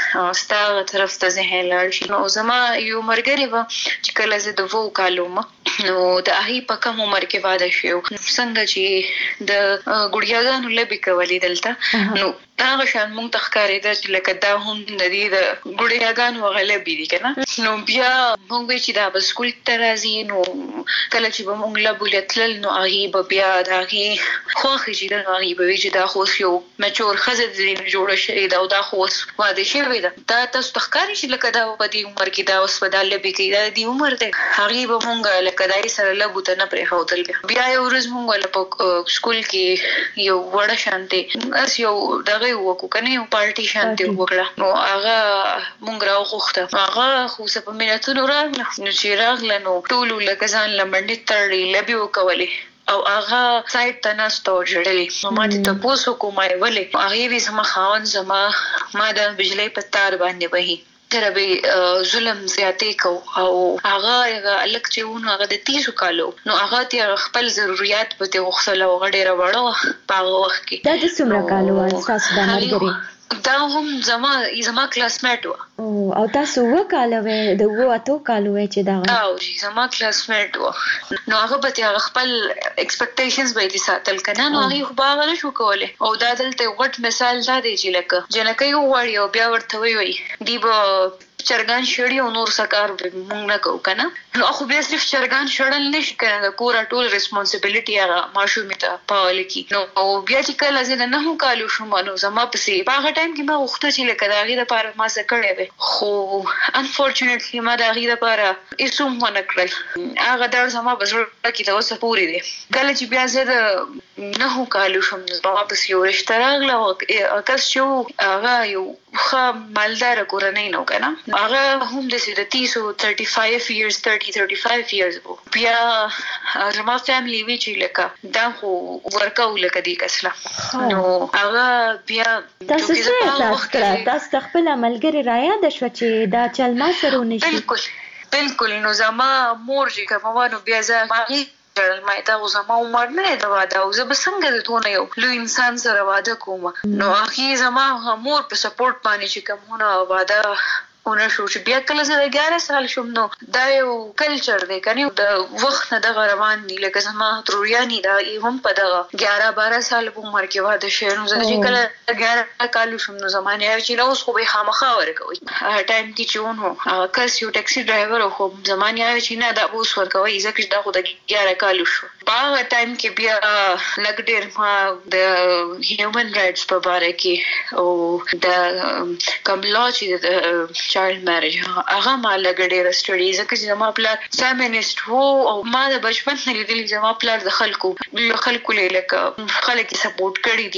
ستاسو طرف ته ذهن لاړ شي. نو زما یو مرګري و چې کله زه د وو کالوم نو د هغه په کوم عمر کې واده شو څنګه چې د ګډیاګانو لبي کولې دلته نو هغه شان مونږ تخکارې د لکه دا هم د دې د ګډیاګانو غلبې دي کنه. نو بیا مونږ چې دا به سکول ته راځي نو کله چې به مونږ لا بولتل نو هغه به بیا دا هغه خوخه چې دا هغه به چې دا خو یو مچور خزه دې جوړه شي دا او دا خو واده شي دا دا تاسو تخکارې چې لکه دا په دې عمر کې دا اوس په داله به کې دا دې عمر دی هغه به مونږ لکه دای سره لبو ته نه پرې هوتل بیا یو ورځ مونږ په سکول کې یو وړه شانتي اس یو دغه وکړو کنه یو پارټي شانتي وکړه نو هغه مونږ راو خوخته هغه خو څه په میناتونو راغله نو چې راغله نو ټول لکه ځان لمنډي تړلې لبي وکولې او هغه سایت ته ناستو جوړلې نو ما ته تاسو کومه ولې هغه وی زما خاون زما ما د بجلی په تار باندې وਹੀ تر به ظلم زیاتې کو او هغه هغه الک چې ونه هغه د تیسو کالو نو هغه ته خپل ضرورت به ته وختله وغړې راوړو په هغه وخت کې دا د څومره کالو تاسو د مرګري دا هم زما زما کلاسمیټ و او تاسو وکاله وې د وو اتو کالو وې چې دا او زما کلاسمیټ و نو هغه به هغه خپل ایکسپیکټیشنز به دي ساتل کنه نو هغه خو باغ نه شو کوله او دا دلته وټ مثال دا دی چې لکه جنکې وړي او بیا ورته وي دی به چرګان شړی او نور سکار مونږ نه کوو کنه نو خو بیا صرف چرګان شړل نشي کنه د کور ټول ریسپانسیبিলিټي هغه ماشومې ته پاول کی نو او بیا چې کله زه نه هم کالو شوم نو زما پسې په هغه ټایم کې ما وخته چې لکه داغي د پاره ما څه کړې وې خو انفورچونټلی ما داغي د پاره ایسوم ونه کړل هغه در زما بزرګ کې دا اوسه پوری دی کله چې بیا زه د نه هم کالو شوم نو ما پسې یو رشتہ راغله او کس چې هغه یو خو مالدار کورنۍ نو کنه هغه هم د سیدتیسو thirty-five years thirty thirty-five years بیا زما فیملی وی چې لکه دا خو ورکاو لکه دی کسله نو هغه بیا تاسو څه احساس کړه تاسو خپل عملګری را یاد شو چې دا چل ما سره ونشي بالکل بالکل نو زما مور چې کومه بیا زه ما ما دا زما عمر نه دا واده او زه به څنګه د تونه یو لوی انسان سره واده کوم نو اخی زما مور په سپورټ باندې چې کومه واده ونه شو چې بیا کله زه اګیاره سال شوم نو دا یو کلچر دی کنه د وخت نه د روان دی لکه زما تروریانی دا هم په دغه اګیاره بارہ سال په عمر کې واده شوم نو زه چې کله اګیاره کال شوم نو زمانه یو چې نو اوس خو به خامخا ورکوي ټایم کې چون هو کس یو ټاکسي ډرایور خو زمانه یو چې نه دا اوس ورکوي ځکه دا خو د اګیاره کال شو په هغه ټایم کې بیا لګ ډیر ما د هیومن رائټس په اړه کې او د کوم لا چې د چایلډ میریج هغه ما لګړې رستړي ځکه چې زما پلار فیمینیست وو او ما د بچپن نه لیدلې زما پلار د خلکو خلکو لکه خلک سپورټ کړی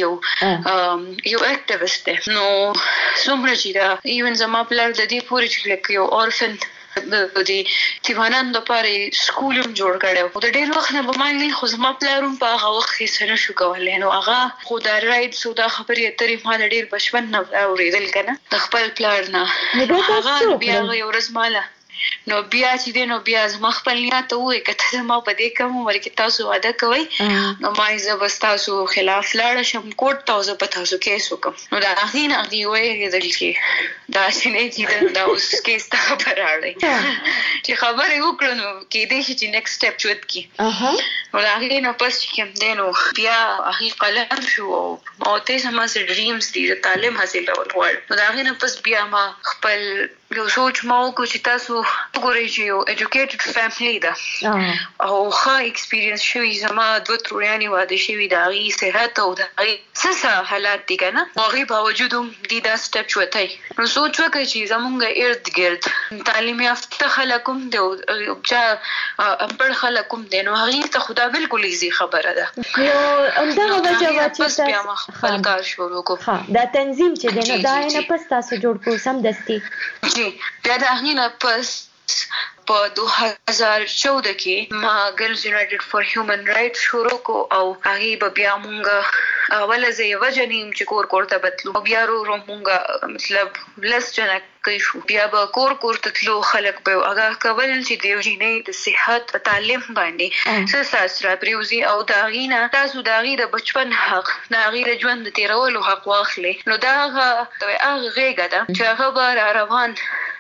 دی یو اکټیویست دی نو څومره چې دا ایون زما پلار د دې پورې چې لکه یو اورفن د دې تیوانان د پاره سکولم جوړ کړو د ډېر وخت نه به ما ویل خو زما پلاروم په هغه وخت کې سره شو کولای نو هغه خو دا رائټ سو دا خبرې اترې ما د ډېر بچپن نه اورېدل کنه د خپل پلار نه هغه بیا یو ورځ مالا نو بیا چې دینو بیا زما خپل نیت وې کته ما په دې کوم ور کې تاسو واده کوي نو ما یې زبر تاسو خلاف لاړ شم کوټ تاسو په تاسو کې وکم نو دا هین هغه وې د کې دا شنه چې دا اوس کې ستا خبر راړي چې خبرې وکړو نو کې دې چې نیکسټ سټپ چوت کی اها نو دا هغه نو پس چې کوم دینو بیا هغه قلم شو او ته سم سره ډریمز دي د تعلیم حاصل کول نو دا هغه نو پس بیا ما خپل یو سوچ ما وکړ چې تاسو وګورئ چې یو ایجوکیټډ فیملی ده او ښه ایکسپیرینس شوی زما دوه تروریانې واده شوي د هغې صحت او د هغې څه څه حالات دي که نه خو هغې باوجود هم دي دا سټپ چوتی نو سوچ وکړئ چې زمونږ ارد ګرد تعلیم یافته خلک هم دی او چا امپړ خلک هم دی نو هغې ته خو دا بالکل ایزي خبره ده نو همدغه وجه وه چې بس بیا ما خپل کار شروع کړو دا تنظیم چې دی نو دا یې نه پس تاسو جوړ کړو سمدستي بیا د هغې نه پس په دوه هزار چودہ کې ما ګرلز یونایټډ فار هیومن رائټ شروع کو او هغې به بیا مونږ اوله زه یوه جنې یم چې کور کور ته بتلو بیا ورو ورو مونږ مطلب لس جنه کوي شو بیا به کور کور ته تلو خلک به هغه کول چې د یو جینۍ د صحت په تعلیم باندې څه ساس را پریوزي او د هغې نه تاسو د هغې د بچپن حق د هغې د ژوند د تېرولو حق واخلئ نو دا هغه هغه غېږه ده چې هغه به را روان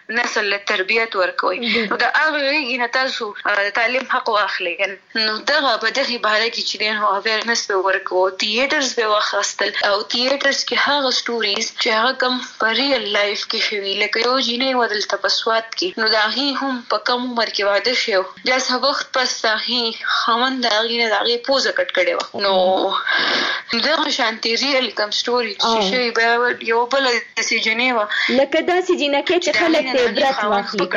نسل له تربیت ورکوي نو دا هغه نه تاسو تعلیم حق واخلي نو دغه په دغه باره کې چې دین هو اویرنس به ورکو تھیټرز به واخستل او تھیټرز کې هغه سټوریز چې هغه کم په ریل لایف کې شوي لکه یو جینې ودل تپسوات کې نو دا هی هم په کم عمر کې واده شو د څه وخت پس هی خوند دا غي نه دا پوزه کټ کړي نو دغه شانتي ریل کم سټوري چې شي به یو بل سي جنیوا لکه دا سي جنکه چې خلک ته عبرت واخلي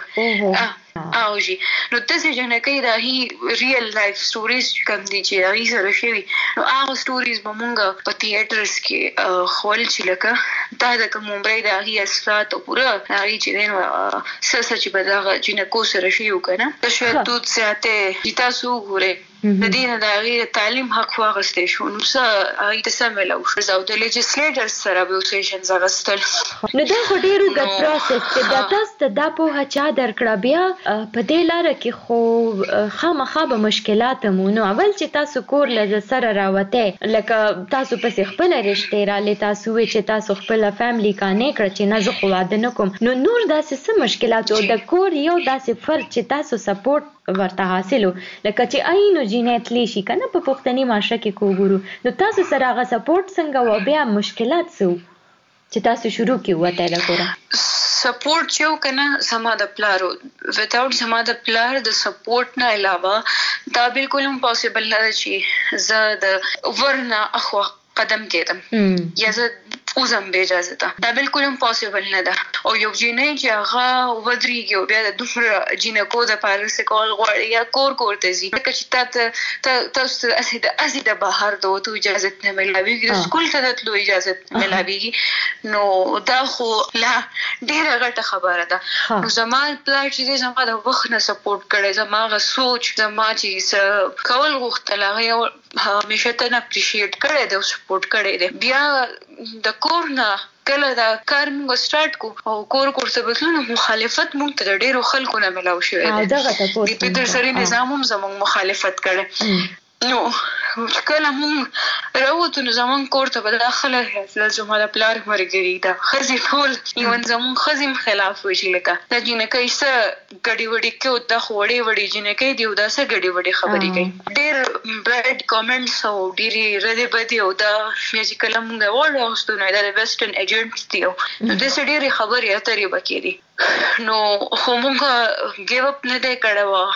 کنه او جی نو تاسو جنکه دا هی ریل لایف سټوریز کوم دي چې هغه سره شوي نو هغه سټوریز به مونږ په تھیټرز کې خول چې لکه دا د کوم عمر دا هی اثرات او پورا هغه چې دین سس چې به دا جنکو سره شي وکنه د شهادت ساته چې تاسو ګوره د دې نه د غیر تعلیم حق واغستې شو نو څه هغه ته سمول او شو د لیجسلیټر سره به سیشنز غستل نو دا خو ډیرو د پروسس چې د تاسو د په چا درکړه بیا په دې لار کې خو خامخا به مشکلات مو نو اول چې تاسو کور له سره راوته لکه تاسو پسې خپل رشتہ را لې تاسو چې تاسو خپل فیملی کانه کړ چې نه زه خو واده نکوم نو نور داسې څه مشکلات او د کور یو داسې فرد چې تاسو سپورټ ورته حاصلو لکه چې اينو جینات لشي کنه په پښتني معاشره کې کوګورو نو تاسو سره هغه سپورټ څنګه و بیا مشکلات سو چې تاسو شروع کیوته لګوره سپورټ یو کنه سما د پلارو ویتاوټ سما د پلار د سپورټ نه علاوه دا بالکل امپوسیبل نه چې زه د ورنه اخو قدم کېدم یا زه اوسم به اجازه ده دا بالکل امپوسیبل نه ده او یو جینې چې هغه ودرېږي او بیا د دومره جینکو د پاره سکول غواړي یا کور کور ته ځي لکه چې تا تاسو اسید اسید بهر دوه اجازه نه ملويږي د سکول ته تلو اجازه ملويږي نو دا خو لا ډیره غټه خبره ده نو زمال پلان چې زما د وخت نه سپورټ کړي زما غو سوچ زما چې کول غوښتل هغه همیشه ته نه اپریشیټ کړي د سپورټ کړي دی بیا د کور نه کله دا کار موږ سٹارټ کو او کور کور څه بدلونه مخالفت موږ ته ډیرو خلکو نه ملاو شوی دی د پیټر سری نظام هم زموږ مخالفت کړي نو کله موږ راوته نو زمون کور ته بداخله هله زموږ د پلار مرګري دا خزي ټول ایون زمون خزم خلاف وشي لکه د جنکه ایسه غړي وړي کې د خوړې وړي جنکه دی دا سه غړي وړي خبرې کوي ډېر بیډ کمنټس او ډېری رده بدی او دا چې کله موږ وړو واستو نه د ویسټرن ایجنټس دی نو د سړي خبرې اترې بکېدي نو همغه ګیو اپ نه دی کړو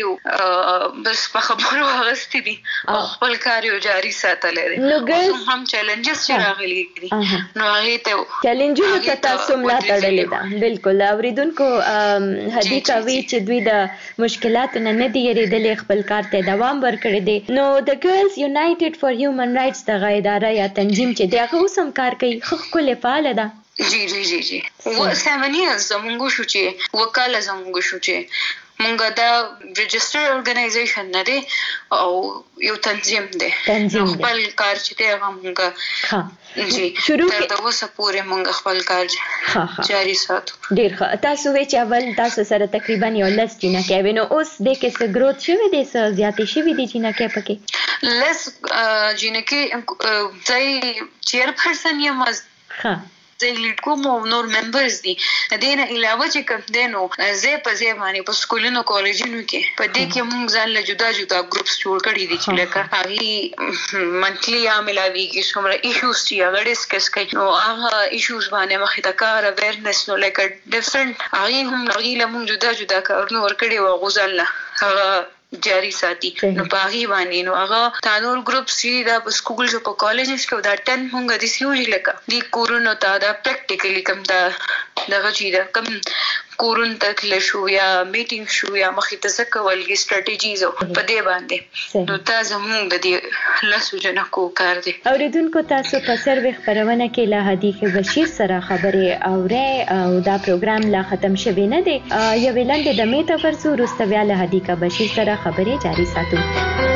خبرې بس په خبرو هغستې دي او خپل کار یو جاری ساتل لري نو هم چیلنجز چې راغلي دي نو هغه ته چیلنجونه ته تاسو ملا تړلې ده بالکل اوریدونکو هدي کوي چې دوی د مشکلاتو نه نه دی یریدلې خپل کار ته دوام ورکړي دي نو د ګرلز یونایټډ فار هیومن رائټس د اداره یا تنظیم چې دغه اوسم کار کوي خو خپل فعال ده جی جی جی جی و سامنیه زمونږ شو چې وکاله زمونږ شو چې مونږ دا ريجستر اورګنایزیشن نه دی او یو تنظیم دی خپل کار چې دی هغه مونږ جی شروع تر دا وسه پورې مونږ خپل کار جاری ساتو ډیر ښه تاسو وی چې اول تاسو سره تقریبا یو لس جنکه وینو اوس د کې څه گروث شوی دی څه زیاتې شوی دی جنکه پکې لس جنکه ځای چیر پرسن یم ها زه لیډ کوم نور ممبرز دي د دې نه علاوه چې کوم دینو زه په ځای باندې په سکولونو کالجونو کې په دې کې موږ ځان له جدا جدا ګروپس جوړ کړي دي چې لکه هغه منتلی عاملاویږي څومره ایشوز چې هغه ډیسکس کوي نو هغه ایشوز باندې مخې ته کار اویرنس نو لکه ډیفرنٹ هغه هم هغه له موږ جدا جدا کارونه ورکړي و غوځل هغه جاری ساتي نو باغی باندې نو هغه تانور ګروپ سی دا په سکول جو په کالجز کې دا ټن مونږ د سیوجي لکه دی کورونو ته دا پریکټیکلی کوم دا دغه چی دا کوم کورون تکل شو یا میټینګ شو یا مخې ته څه کولګي سټریټیجیز په دې باندې نو تاسو موږ د دې لاسو جنکو کار دي اوریدونکو تاسو په سروي خبرونه کې له حدیث بشیر سره خبرې اورې او دا پروګرام لا ختم شوی نه دی یو ویلاندې د میټا فرسو رستویا له حدیث بشیر سره خبرې جاری ساتو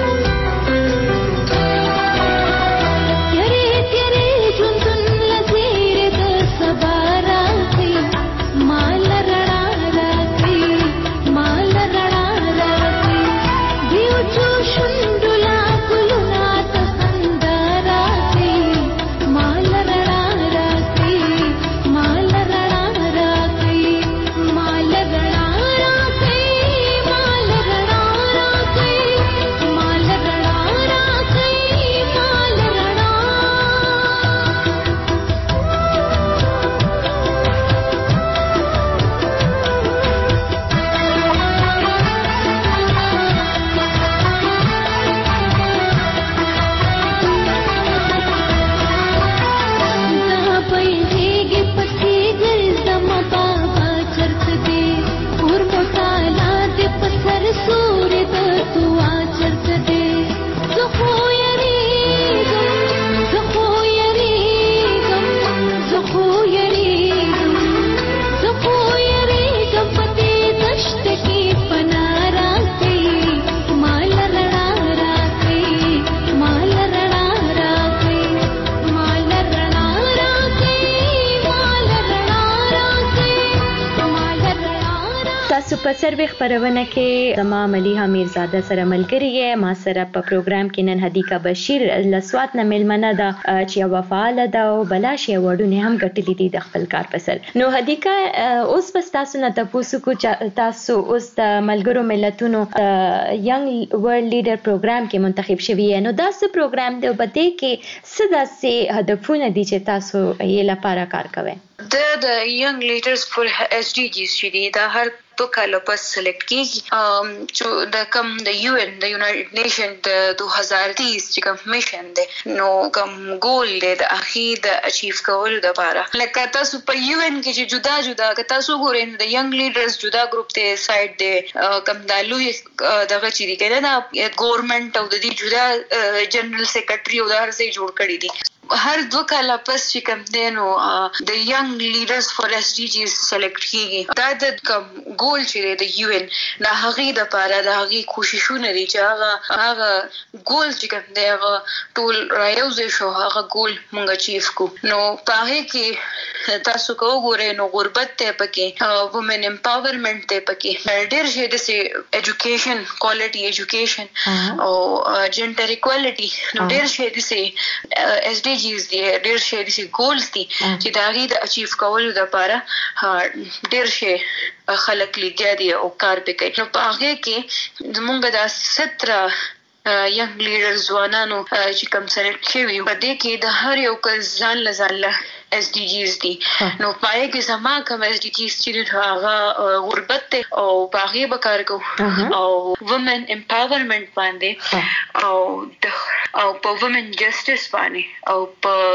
په سروي خبرونه کې زما مليحه میرزاده سره ملګری یې، ما سره په پروګرام کې نن هدیکا بشیر لسوات نه ملمنه ده چې یو فعال ده او بلاشي وړونه هم ګټلې دي د خپل کار په سر. نو هدیکا اوس په تاسو نه تاسو کو تاسو اوس د ملګرو ملتونو ینګ ورلد لیډر پروګرام کې منتخب شوی یې، نو دا څه پروګرام دی او په دې کې څه داسې هدفونه دي چې تاسو یې لپاره کار کوئ؟ د د ینګ لیډرز فور ایس ډي جیز چې دی دا هر دو کالو پس سلیکټ کیږي چې د کم د یو ان د یونایټډ نیشن د دو هزار تیس چې کوم میشن دی نو کوم ګول دی د اخی د اچیو کولو لپاره. لکه تاسو په یو ان کې چې جدا جدا که تاسو ګورئ د ینګ لیډرز جدا ګروپ ته سایډ دی کوم د لوی دغه چې دی کنه دا ګورنمنت او د دې جدا جنرال سیکریټري او د هر څه جوړ کړی دي. هر دو کاله پس چې کوم دی نو د ینګ لیډرز فور ایس ډي جیز سلیکټ کیږي. دا د کوم ګول چې دی د یو ان د هغې دپاره د هغې کوششونه دي چې هغه هغه ګول چې کوم دی هغه ټول رایوځای شو، هغه ګول مونږ اچیف کړو. نو په هغې کې تاسو که وګورئ نو غربت دی پکې، وومن امپاورمنټ دی پکې، ډېر شی داسې ایجوکیشن کوالټي ایجوکیشن او جنډر ایکوالټي، نو ډېر شی داسې ایس ډي جیز دي، ډېر شی داسې ګولز دي چې د هغې د اچیف کولو دپاره ډېر شی خلک لګیا دي او کار پې کوي. نو په هغې کې زمونږ دا ستره ینګ لیډر ځوانانو چې کوم سلیکټ شوي په دې کې د هر یو کس ځان له ځان له ایس ډي جیز دي. نو پای کې زما کوم ایس ډي جیز چې هغه غربت دی او په هغې به کار کوو او وومن امپاورمنټ باندې او او په وومن جسټس باندې او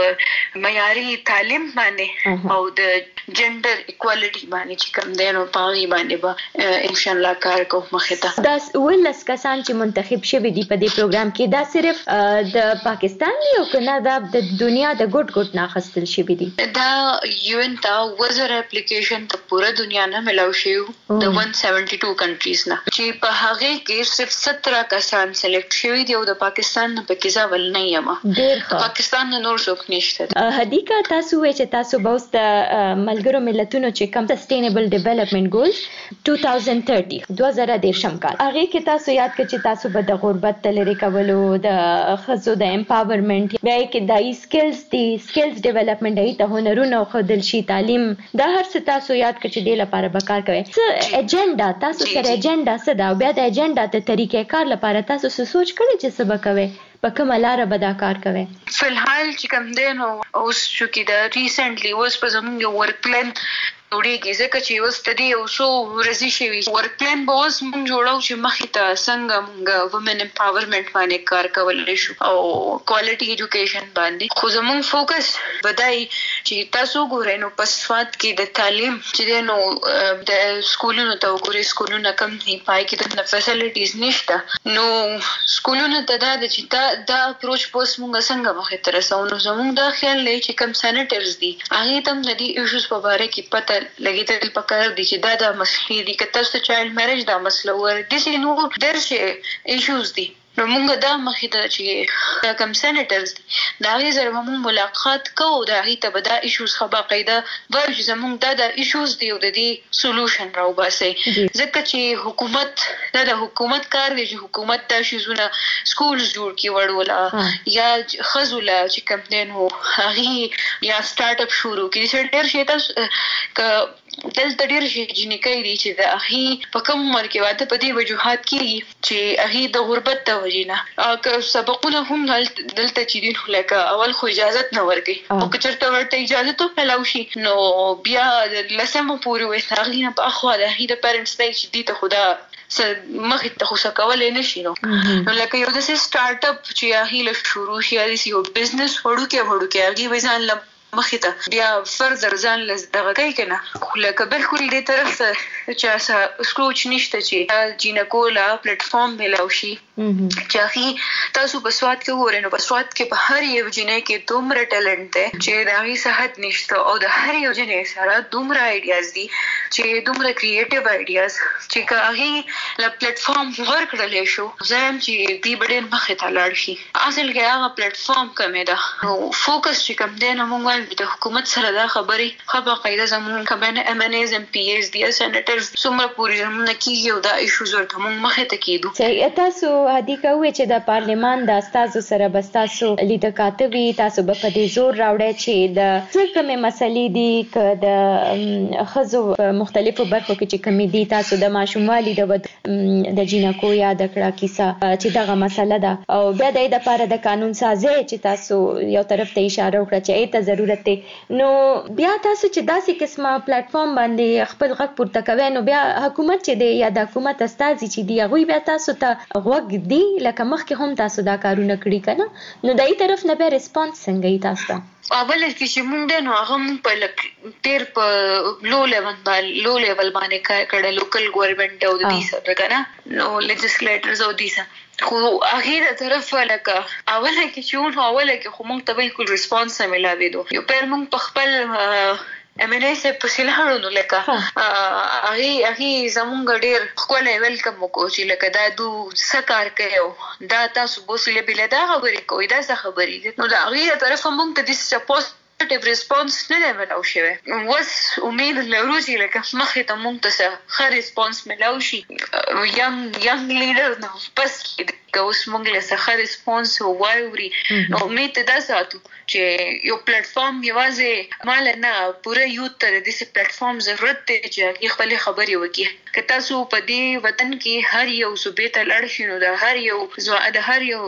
په معیاري تعلیم باندې او د جنډر ایکوالټي باندې چې کوم دی نو په هغې باندې به انشاءالله کار کوو مخې ته. دا اوولس کسان چې منتخب شوي دي په دې پروګرام کې، دا صرف د پاکستان دی او که نه دا د دنیا د ګوټ ګوټ نه اخیستل شوي دي؟ دا یو ان ته وزر اپلیکیشن ته پوره دنیا نه ملاو شوي د ون سیونټي ټو کنټریز نه، چې په هغې کې صرف ستره کسان سلیکټ شوي دي او د پاکستان نه پکې زه ول نه یم، د پاکستان نه نور څوک نشته. هدیکا تاسو وایئ چې تاسو به اوس د ملګرو ملتونو چې کوم سسټینیبل ډیولپمنټ ګولز دوه زره تیس دوه زره دېرشم کال هغې کې تاسو یاد کړئ چې تاسو به د غربت د لرې کولو، د ښځو د امپاورمنټ، بیا یې کې دا سکلز دي سکلز ډیولپمنټ ته هنرونه ښودل شي، تعلیم، دا هر څه تاسو یاد کړئ چې دې لپاره به کار کوئ. څه ایجنډا تاسو سره ایجنډا څه ده او بیا د ایجنډا ته طریقې کار لپاره تاسو څه سوچ کړی چې څه به کوئ، په کومه لاره به دا کار کوئ؟ فی الحال چې کوم دی نو اوس چونکې دا ریسنټلی اوس په زموږ یو ورک پلان جوړېږي ځکه چې اوس د دې یو څو ورځې شوي ورک پلان به اوس موږ جوړو چې مخې ته څنګه موږ وومن امپاورمنټ باندې کار کولی شو او کوالټي ایجوکیشن باندې. خو زموږ فوکس به دا وي چې تاسو وګورئ نو په سوات کې د تعلیم چې دی نو د سکولونو ته وګورئ، سکولونه کم دي، پای کې دلته فیسلیټیز نشته. نو سکولونو ته دا ده چې دا دا اپروچ به اوس موږ څنګه مخې ته رسوو. نو زموږ دا خیال دی چې کم سینیټرز دي هغې ته هم د دې ایشوز په باره کې پته لګېدل پکار دي چې دا دا مسلې دي، که تاسو چایلډ میرج دا مسله ووایئ، داسې نور ډېر شی ایشوز دي. نو موږ دا مخې ته چې دا کوم سینیټرز دي د هغې سره به موږ ملاقات کوو، د هغې ته به دا ایشوز ښه باقاعده وایو چې زموږ دا دا ایشوز دي او د دې سولوشن راوباسئ. ځکه چې حکومت دا د حکومت کار دی چې حکومت دا شیزونه سکولز جوړ کړي وړو یا ښځو له چې کوم دی نو هغې یا سټارټ اپ شروع کړي. ډېر شی تاسو که دلته ډېر شي جنکۍ دي چې د هغې په کوم عمر کې واده په دې وجوهات کېږي چې هغې د غربت د وجې نه، که سبقونه هم دلته چې دي نو لکه اول خو اجازت نه ورکوي او که چېرته ورته اجازت ومیلاو شي نو بیا د لسمه پورې وایي د هغې نه په اخوا د هغې د پیرنټس دی چې دې ته خو دا مخې ته خو څه کولی نه شي. نو نو لکه یو داسې سټارټ اپ چې هغې له شروع شي یا داسې یو بزنس وړوکی وړوکی هغې به ځان له مخې ته بیا فردر ځان له دغه کوي که نه. خو لکه بلکل دې طرف ته چا څه سوچ نشته چې جینکو له پلیټفارم میلاو شي چې هغې تاسو په سوات کې وګورئ نو په سوات کې په هر یو جینۍ کې دومره ټیلنټ دی چې د هغې څه حد نشته او د هر یو جینۍ سره دومره آیډیاز دي چې دومره کریټیو آیډیاز چې که هغې له پلیټفارم ورکړلی شو زه یم چې دوی به ډېر مخې ته لاړ شي. اصل کې هغه پلیټفارم کمې ده نو فوکس چې کوم دی نو موږ د حکومت سره دا خبرې ښه باقاعده زموږ کمن ایم این ایز ایم پی ایز دي سینیټر ډاکټرز څومره پوری زمونه کیږي او دا ایشوز ورته موږ مخه ته کیدو. صحیح. تاسو هدیکه وې چې د پارلمان د استادو سره بس تاسو لیده کاتبي تاسو په دې زور راوړی چې د څرګمې مسلې دي ک د خزو مختلفو برخو کې چې کمی دي تاسو د ماشوموالي د د جینکو یا د کړه کیسه چې دغه مسله ده او بیا د دې لپاره د قانون سازي چې تاسو یو طرف ته اشاره وکړه چې ایته ضرورت دی نو بیا تاسو چې داسې قسمه پلیټ فارم باندې خپل غږ پورته کوي نو بیا حکومت چې دی یا د حکومت استازي چې دی هغه بیا تاسو ته غوږ دی لکه مخکې هم تاسو دا کارونه کړی کنه نو دای طرف نه به ریسپانس څنګه ای تاسو ته اول چې مونږ د نو هغه مونږ په لک تیر په لو لیول باندې لو لیول باندې کړه لوکل ګورنمنت او د دې سره کنه نو لیجسلیټرز او دې خو اخیره طرف لکه اوله کې چون اوله کې خو مونږ ته بالکل ریسپانس نه ملاوي دو یو پر مونږ په خپل امنه سه په سیلهړو نو لکه هغه هغه زمونږ ډیر خپل ویلکم وکړو چې لکه دا دو سکار کوي دا تاسو بوسله بل دا خبرې کوي دا څه خبرې نو دا هغه طرف مونږ ته د سپورټ پوزټیو ریسپانس نه ملاو شوی وس امید لرو چې لکه مخې ته مونږ ته ښه ریسپانس ملاو شي ینګ ینګ لیډر نو بس که اوس مونږ له څخه ریسپانس وایوري نو امید دا ساتو چې یو پلیټ فارم یوازې مال نه پوره یوت ته د دې پلیټ فارم ضرورت دی چې خپل خبرې وکړي که تاسو په دې وطن کې هر یو صوبې ته لاړ شئ نو د هر یو د هر یو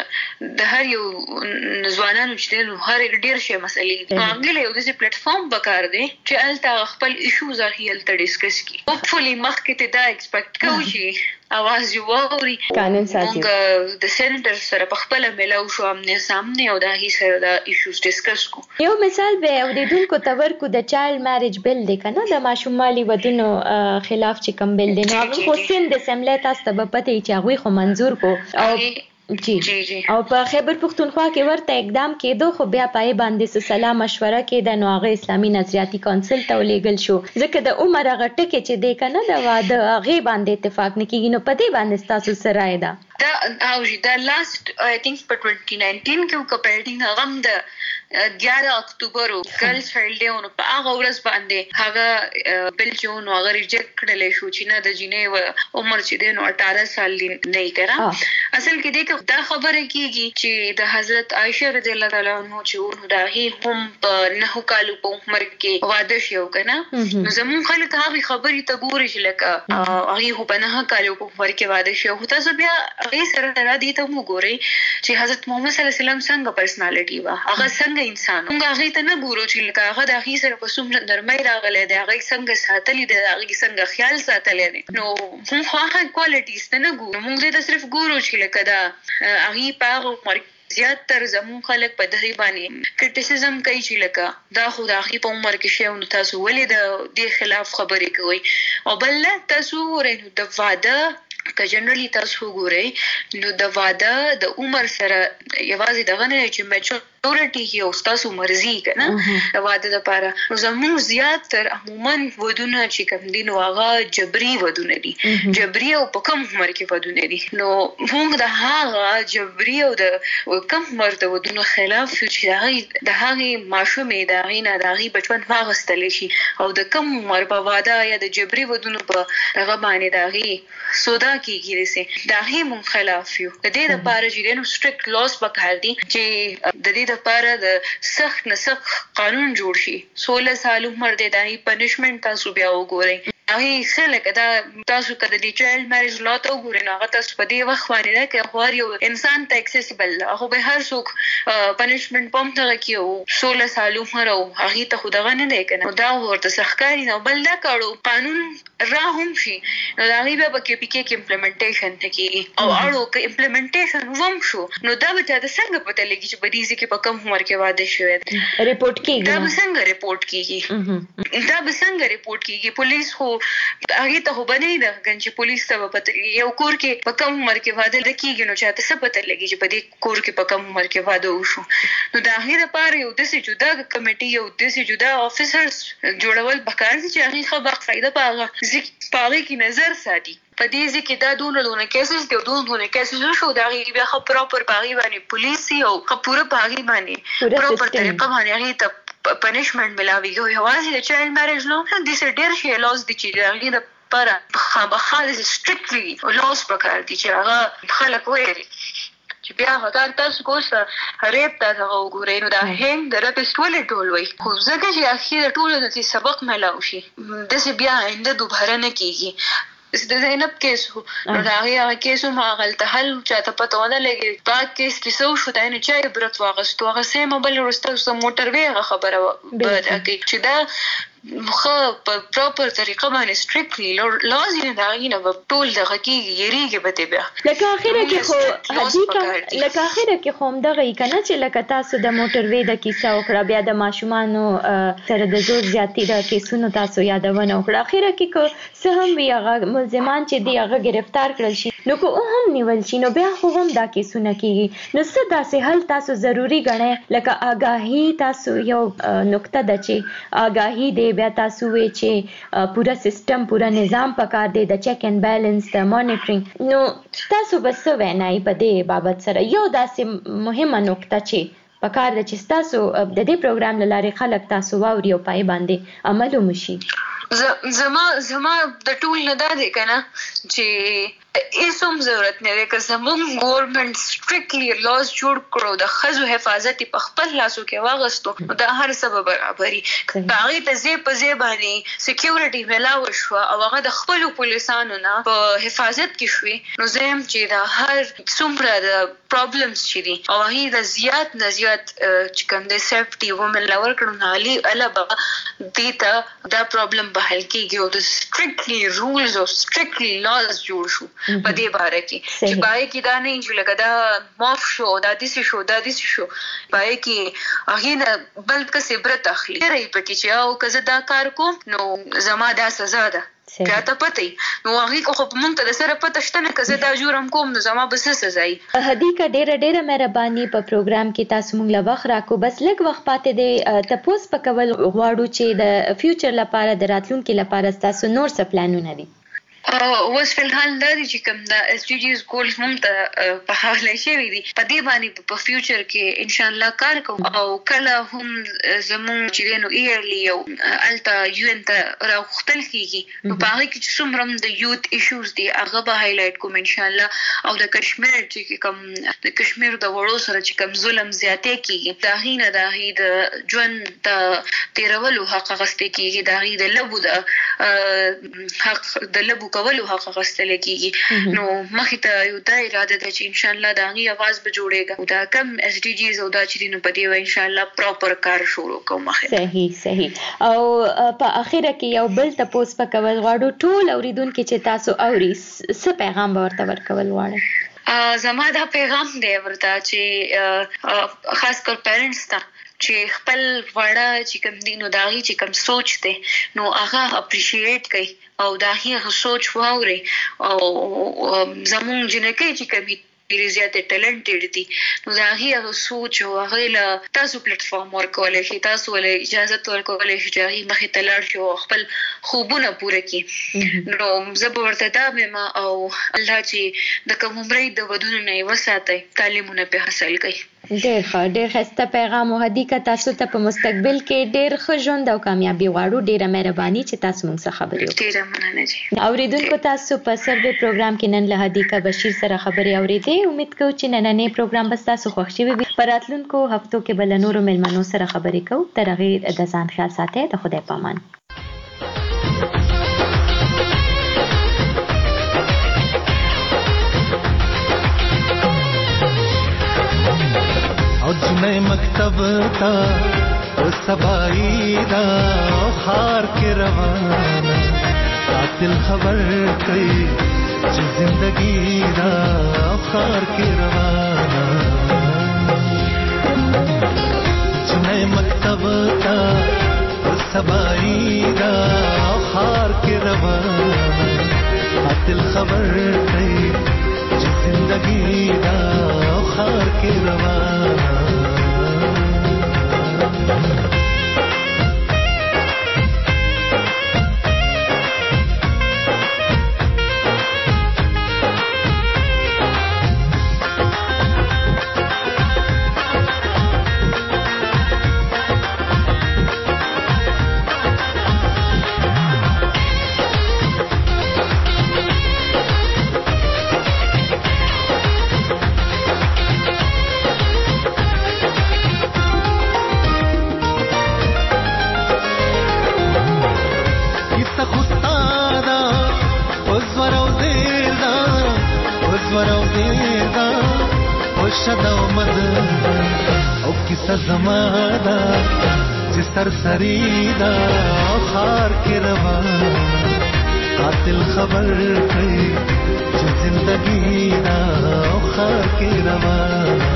د هر یو ځوانانو چې نو هر ډیر شي مسلې هغه له یو داسې پلیټ فارم پکار دی چې الته خپل ایشوز اخیل ته ډیسکس کړي هوپفولي مخکې ته دا ایکسپیکټ کوو چې اواز یو ووري قانون ساتي د سېنټر سره په خپل ملاو شو امنه سامنے او دا هي سره دا ایشوز ډیسکس کو یو مثال به اوریدونکو تور کو د چایلډ میریج بل دی کنه د ماشومالي ودونو خلاف چې کوم بل دی نو هغه خو سند سملې تاسو ته په پته چې هغه خو منزور کو او جی جی جی او په خیبر پختونخوا کې ورته اقدام کېدو خو بیا پای باندې سلام مشوره کې د نوغه اسلامي نظریاتي کونسل ته ولېګل شو ځکه د عمر هغه ټکي چې دی کنه د واده هغه باندې اتفاق نه کیږي نو په دې باندې تاسو سره راي ده دا او جی دا لاست آی تھنک په twenty nineteen کې کپریټینګ هغه د ګیارہ اکتوبر ګرلز چایلډ ډے نو په هغه ورځ باندې هغه بل چې نو هغه ریجیکټ کړل شو چې نه د جنې عمر چې دی نو eighteen سال نه کړه اصل کې دی دا خبره کیږي چې د حضرت عائشہ رضی الله تعالی عنها چې دا هی هم په نه کالو په عمر کې واده شو کنه نو زمون خلک هغه خبرې ته ګوري چې لکه هغه په نه کالو په عمر کې واده شو خو تاسو بیا هغه سره را دي ته وګورئ چې حضرت محمد صلی الله علیه وسلم څنګه پرسنالټي وا هغه څنګه انسان موږ هغه ته نه ګورو چې لکه هغه د هغه سره په څومره نرمۍ راغلی دی هغه څنګه ساتلی دی هغه څنګه خیال ساتلی دی نو موږ هغه کوالټیز ته نه ګورو موږ ته صرف ګورو چې لکه دا هغه په عمر زیات تر زمون خلک په دغه باندې کریټیسیزم کوي چې لکه دا خو د هغه په عمر کې شی نو تاسو ولې د دې خلاف خبرې کوي او بل تاسو ورته د واده که جنرالي تاسو وګورئ نو د واده د عمر سره یوازې دغه نه چې میچورټي کې او تاسو مرزي کنه د واده لپاره نو زموږ زیات تر عموما ودونه چې کوم دي نو هغه جبري ودونه دي جبري او په کم عمر کې ودونه دي نو موږ د هغه جبري او د کم عمر د ودونو خلاف چې هغه د هغه ماشومې د هغه نه د هغه بچپن واغستل شي او د کم عمر په واده یا د جبري ودونو په هغه باندې د هغه سودا کیږي رسې دا هی مون خلاف یو د دې لپاره چې نو سټریکټ لاس پکار دي چې د دې لپاره د سخت نه سخت قانون جوړ شي سولہ سال عمر د دای پنیشمنت تاسو بیا وګورئ هغه خلک دا تاسو کده د چایلډ میریج لا ته وګورئ نو هغه تاسو په دې وخت باندې دا کې خو یو انسان ته اکسیسیبل هغه به هر څوک پنیشمنت پم ته کیو سولہ سال عمر او هغه ته خدغه نه دی کنه دا ورته سخکاری نو بل دا کړو قانون را هم شي نو دا غیبه په کې پی کې امپلیمنټیشن ته کې او اړو کې امپلیمنټیشن ووم شو نو دا به تاسو څنګه پته لګی چې په دې کې په کم عمر کې واده شوی ریپورت کیږي دا به څنګه ریپورت کیږي دا به څنګه ریپورت کیږي پولیس خو هغه ته وبني دا چې پولیس ته پته یو کور کې په کم عمر کې واده کیږي نو چې تاسو پته لګی چې په دې کور کې په کم عمر کې واده وشو نو دا هغه لپاره یو د څه جدا کمیټي یو د څه جدا افیسرز جوړول پکار دي چې هغه خبر فائدہ پاغه پاره کې نظر ساتي په دې ځکه دا دونه دونه کیسز دی دونه کیسز شو دا غي بیا خو پراپر پاره باندې پولیس او خو پوره پاره باندې پراپر طریقه باندې هغه ته پنیشمنت ملاویږي یوازې د چایلډ میریج لو نه د ډېر شي لاس دي چې هغه د پر خامخا سټریکټلی لاس پکار دي چې هغه خلک وایي چې بیا هغه تاسو کوسه ریپ تاسو وګورئ نو دا هند د رپسټ ولې ټول وای خو ځکه چې اخیره ټول د سبق ملاو شي د څه بیا آینده دوباره نه کیږي د زینب کیسو نو دا هغه کیسو ما غلطه حل چاته پته ونه لګي دا کیس کیسو شو دا نه چای برت واغستو هغه سیم بل ورسته موټر وی خبره به چې دا مخه په پراپر طریقه باندې سټریکټلی لازم دا غینه په ټول دغه کې یریږي به ته بیا لکه اخره کې خو حقیقت لکه اخره کې خو همدغه کنه چې لکه تاسو د موټر وې د کیسه وکړه بیا د ماشومانو سره د زور زیاتی د کیسونو تاسو یادونه وکړه اخره کې کو څه هم وی هغه ملزمان چې دی هغه گرفتار کړل شي نو کو هم نیول شي نو بیا خو هم دا کیسونه کیږي نو څه داسې حل تاسو ضروری ګڼئ لکه آگاهی تاسو یو نقطه ده چې آگاهی دی بیا تاسو وی چې پورا سیستم پورا نظام پکار دی د چیک اینڈ بیلنس د مانیټرینګ نو تاسو بس وینای په دې بابت سره یو داسې مهمه نقطه چې پکار د چې تاسو د دې پروګرام لاره خلک تاسو واوري او پای باندې عمل ومشي زما زما د ټول نه دا دی کنه چې ایسوم ضرورت نه دی که زموږ ګورنمنت سټریکټلی لاس جوړ کړو د خزو حفاظت په خپل لاسو کې واغستو دا هر سبب برابري هغه ته زی په زی باندې سکیورټي ملاو شو او هغه د خپل پولیسانو نه په حفاظت کې شوي نو زم چې دا هر څومره د پرابلمز چې دي او هغه د زیات نه زیات چې کوم د سیفټي وومن لور کړو نه علي البا دیتا دا پرابلم به حل کیږي او د سټریکټلی رولز او سټریکټلی لاز جوړ شو په دې باره کې چې پای کې دا نه چې لکه دا معاف شو دا دې شو دا دې شو پای کې هغه بل څه عبرت اخلي راي پکې چې او کزه دا کار کوم نو زما دا سزا ده بیا ته پته نو هغه خو په مونږ ته د سره پته شته نه کزه دا جوړم کوم نو زما بس سزا ای هدیکا ډیره ډیره مهرباني په پروګرام کې تاسو مونږ لا وخت راکو بس لږ وخت پاتې دی تاسو په کول غواړو چې د فیوچر لپاره د راتلونکي لپاره تاسو نور څه پلانونه دي اوس په الحال دا چې کوم دا اس ډي جیز ګولز هم ته په حواله شوی دي په دې باندې په فیوچر کې ان شاء الله کار کوم او کله هم زموږ چې نو ایرلی او التا یو ان ته راوختل کیږي نو په هغه کې چې څومره د یوت ایشوز دي هغه به هایلایټ کوم ان شاء الله او د کشمیر چې کوم د کشمیر د وړو سره چې کوم ظلم زیاتې کیږي دا هینه دا هی د ژوند د تیرولو حق غسته کیږي دا هی د لبو د حق د لبو کولو حق غستل کیږي نو مخې ته یو دا اراده ده چې ان شاء الله دا غي आवाज به جوړيږي دا کم اس ډي جیز او دا چې نو په دې و ان شاء الله پراپر کار شروع کوم مخې صحیح صحیح او په اخره کې یو بل تاسو په کول غواړو ټول اوریدونکو چې تاسو اوري څه پیغام ورته ورکول غواړئ زما دا پیغام دی ورته چې خاص کر پیرنټس ته چې خپل وړه چې کوم دینو داغي چې کوم سوچ ته نو هغه اپریشیټ کوي او داغي هغه سوچ واوري او زمون جنکه چې کوي ډېر زیات ټیلنټډ دي نو داغي هغه سوچ او هغه له تاسو پلیټ فارم ورکول شي تاسو له اجازه ورکول شي چې هغه مخې ته لاړ شي او خپل خوبونه پوره کړي نو زه به ورته دا مې او الله چې د کوم عمرې د ودونو نه وساتي تعلیمونه په حاصل کړي ډېر ښه ډېر ښه پیغام او هدیه تاسو ته په مستقبل کې ډېر ښه ژوند او کامیابی غواړو ډېره مهرباني چې تاسو موږ سره خبرې وکړئ ډېره مننه جی اوریدونکو تاسو په سروې پروګرام کې نن له هدیه بشیر سره خبرې اورېدې امید کوم چې نننې پروګرام به تاسو خوښ شي وي په راتلونکو هفتو کې بل نورو ملمنو سره خبرې کوو تر هغه د ځان خیال ساتئ د خدای پامان او جنې مکتب تا او سبای دا خار کې روانه قاتل خبر کوي چې زندگی دا خار کې روانه جنې مکتب تا او سبای دا خار کې روانه قاتل خبر کوي چې زندگی دا خار کې روانه کیسه زما ده چې سرسری ده او خار کې روان قاتل خبر کوي چې زندگی ده او خار کې روان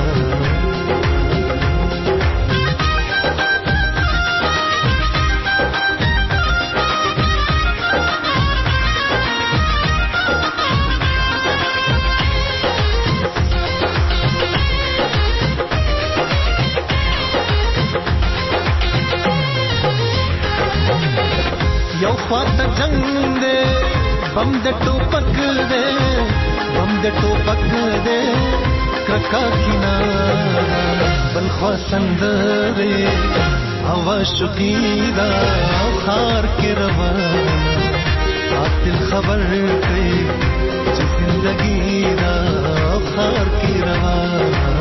یو خواته جنگ دے بم د ټوپک دے بم د ټوپک دے کرکا کینا بل خوا سندره هوا شقیدا خار کې روان قاتل خبر کوي چې زندگی دا خار کې روان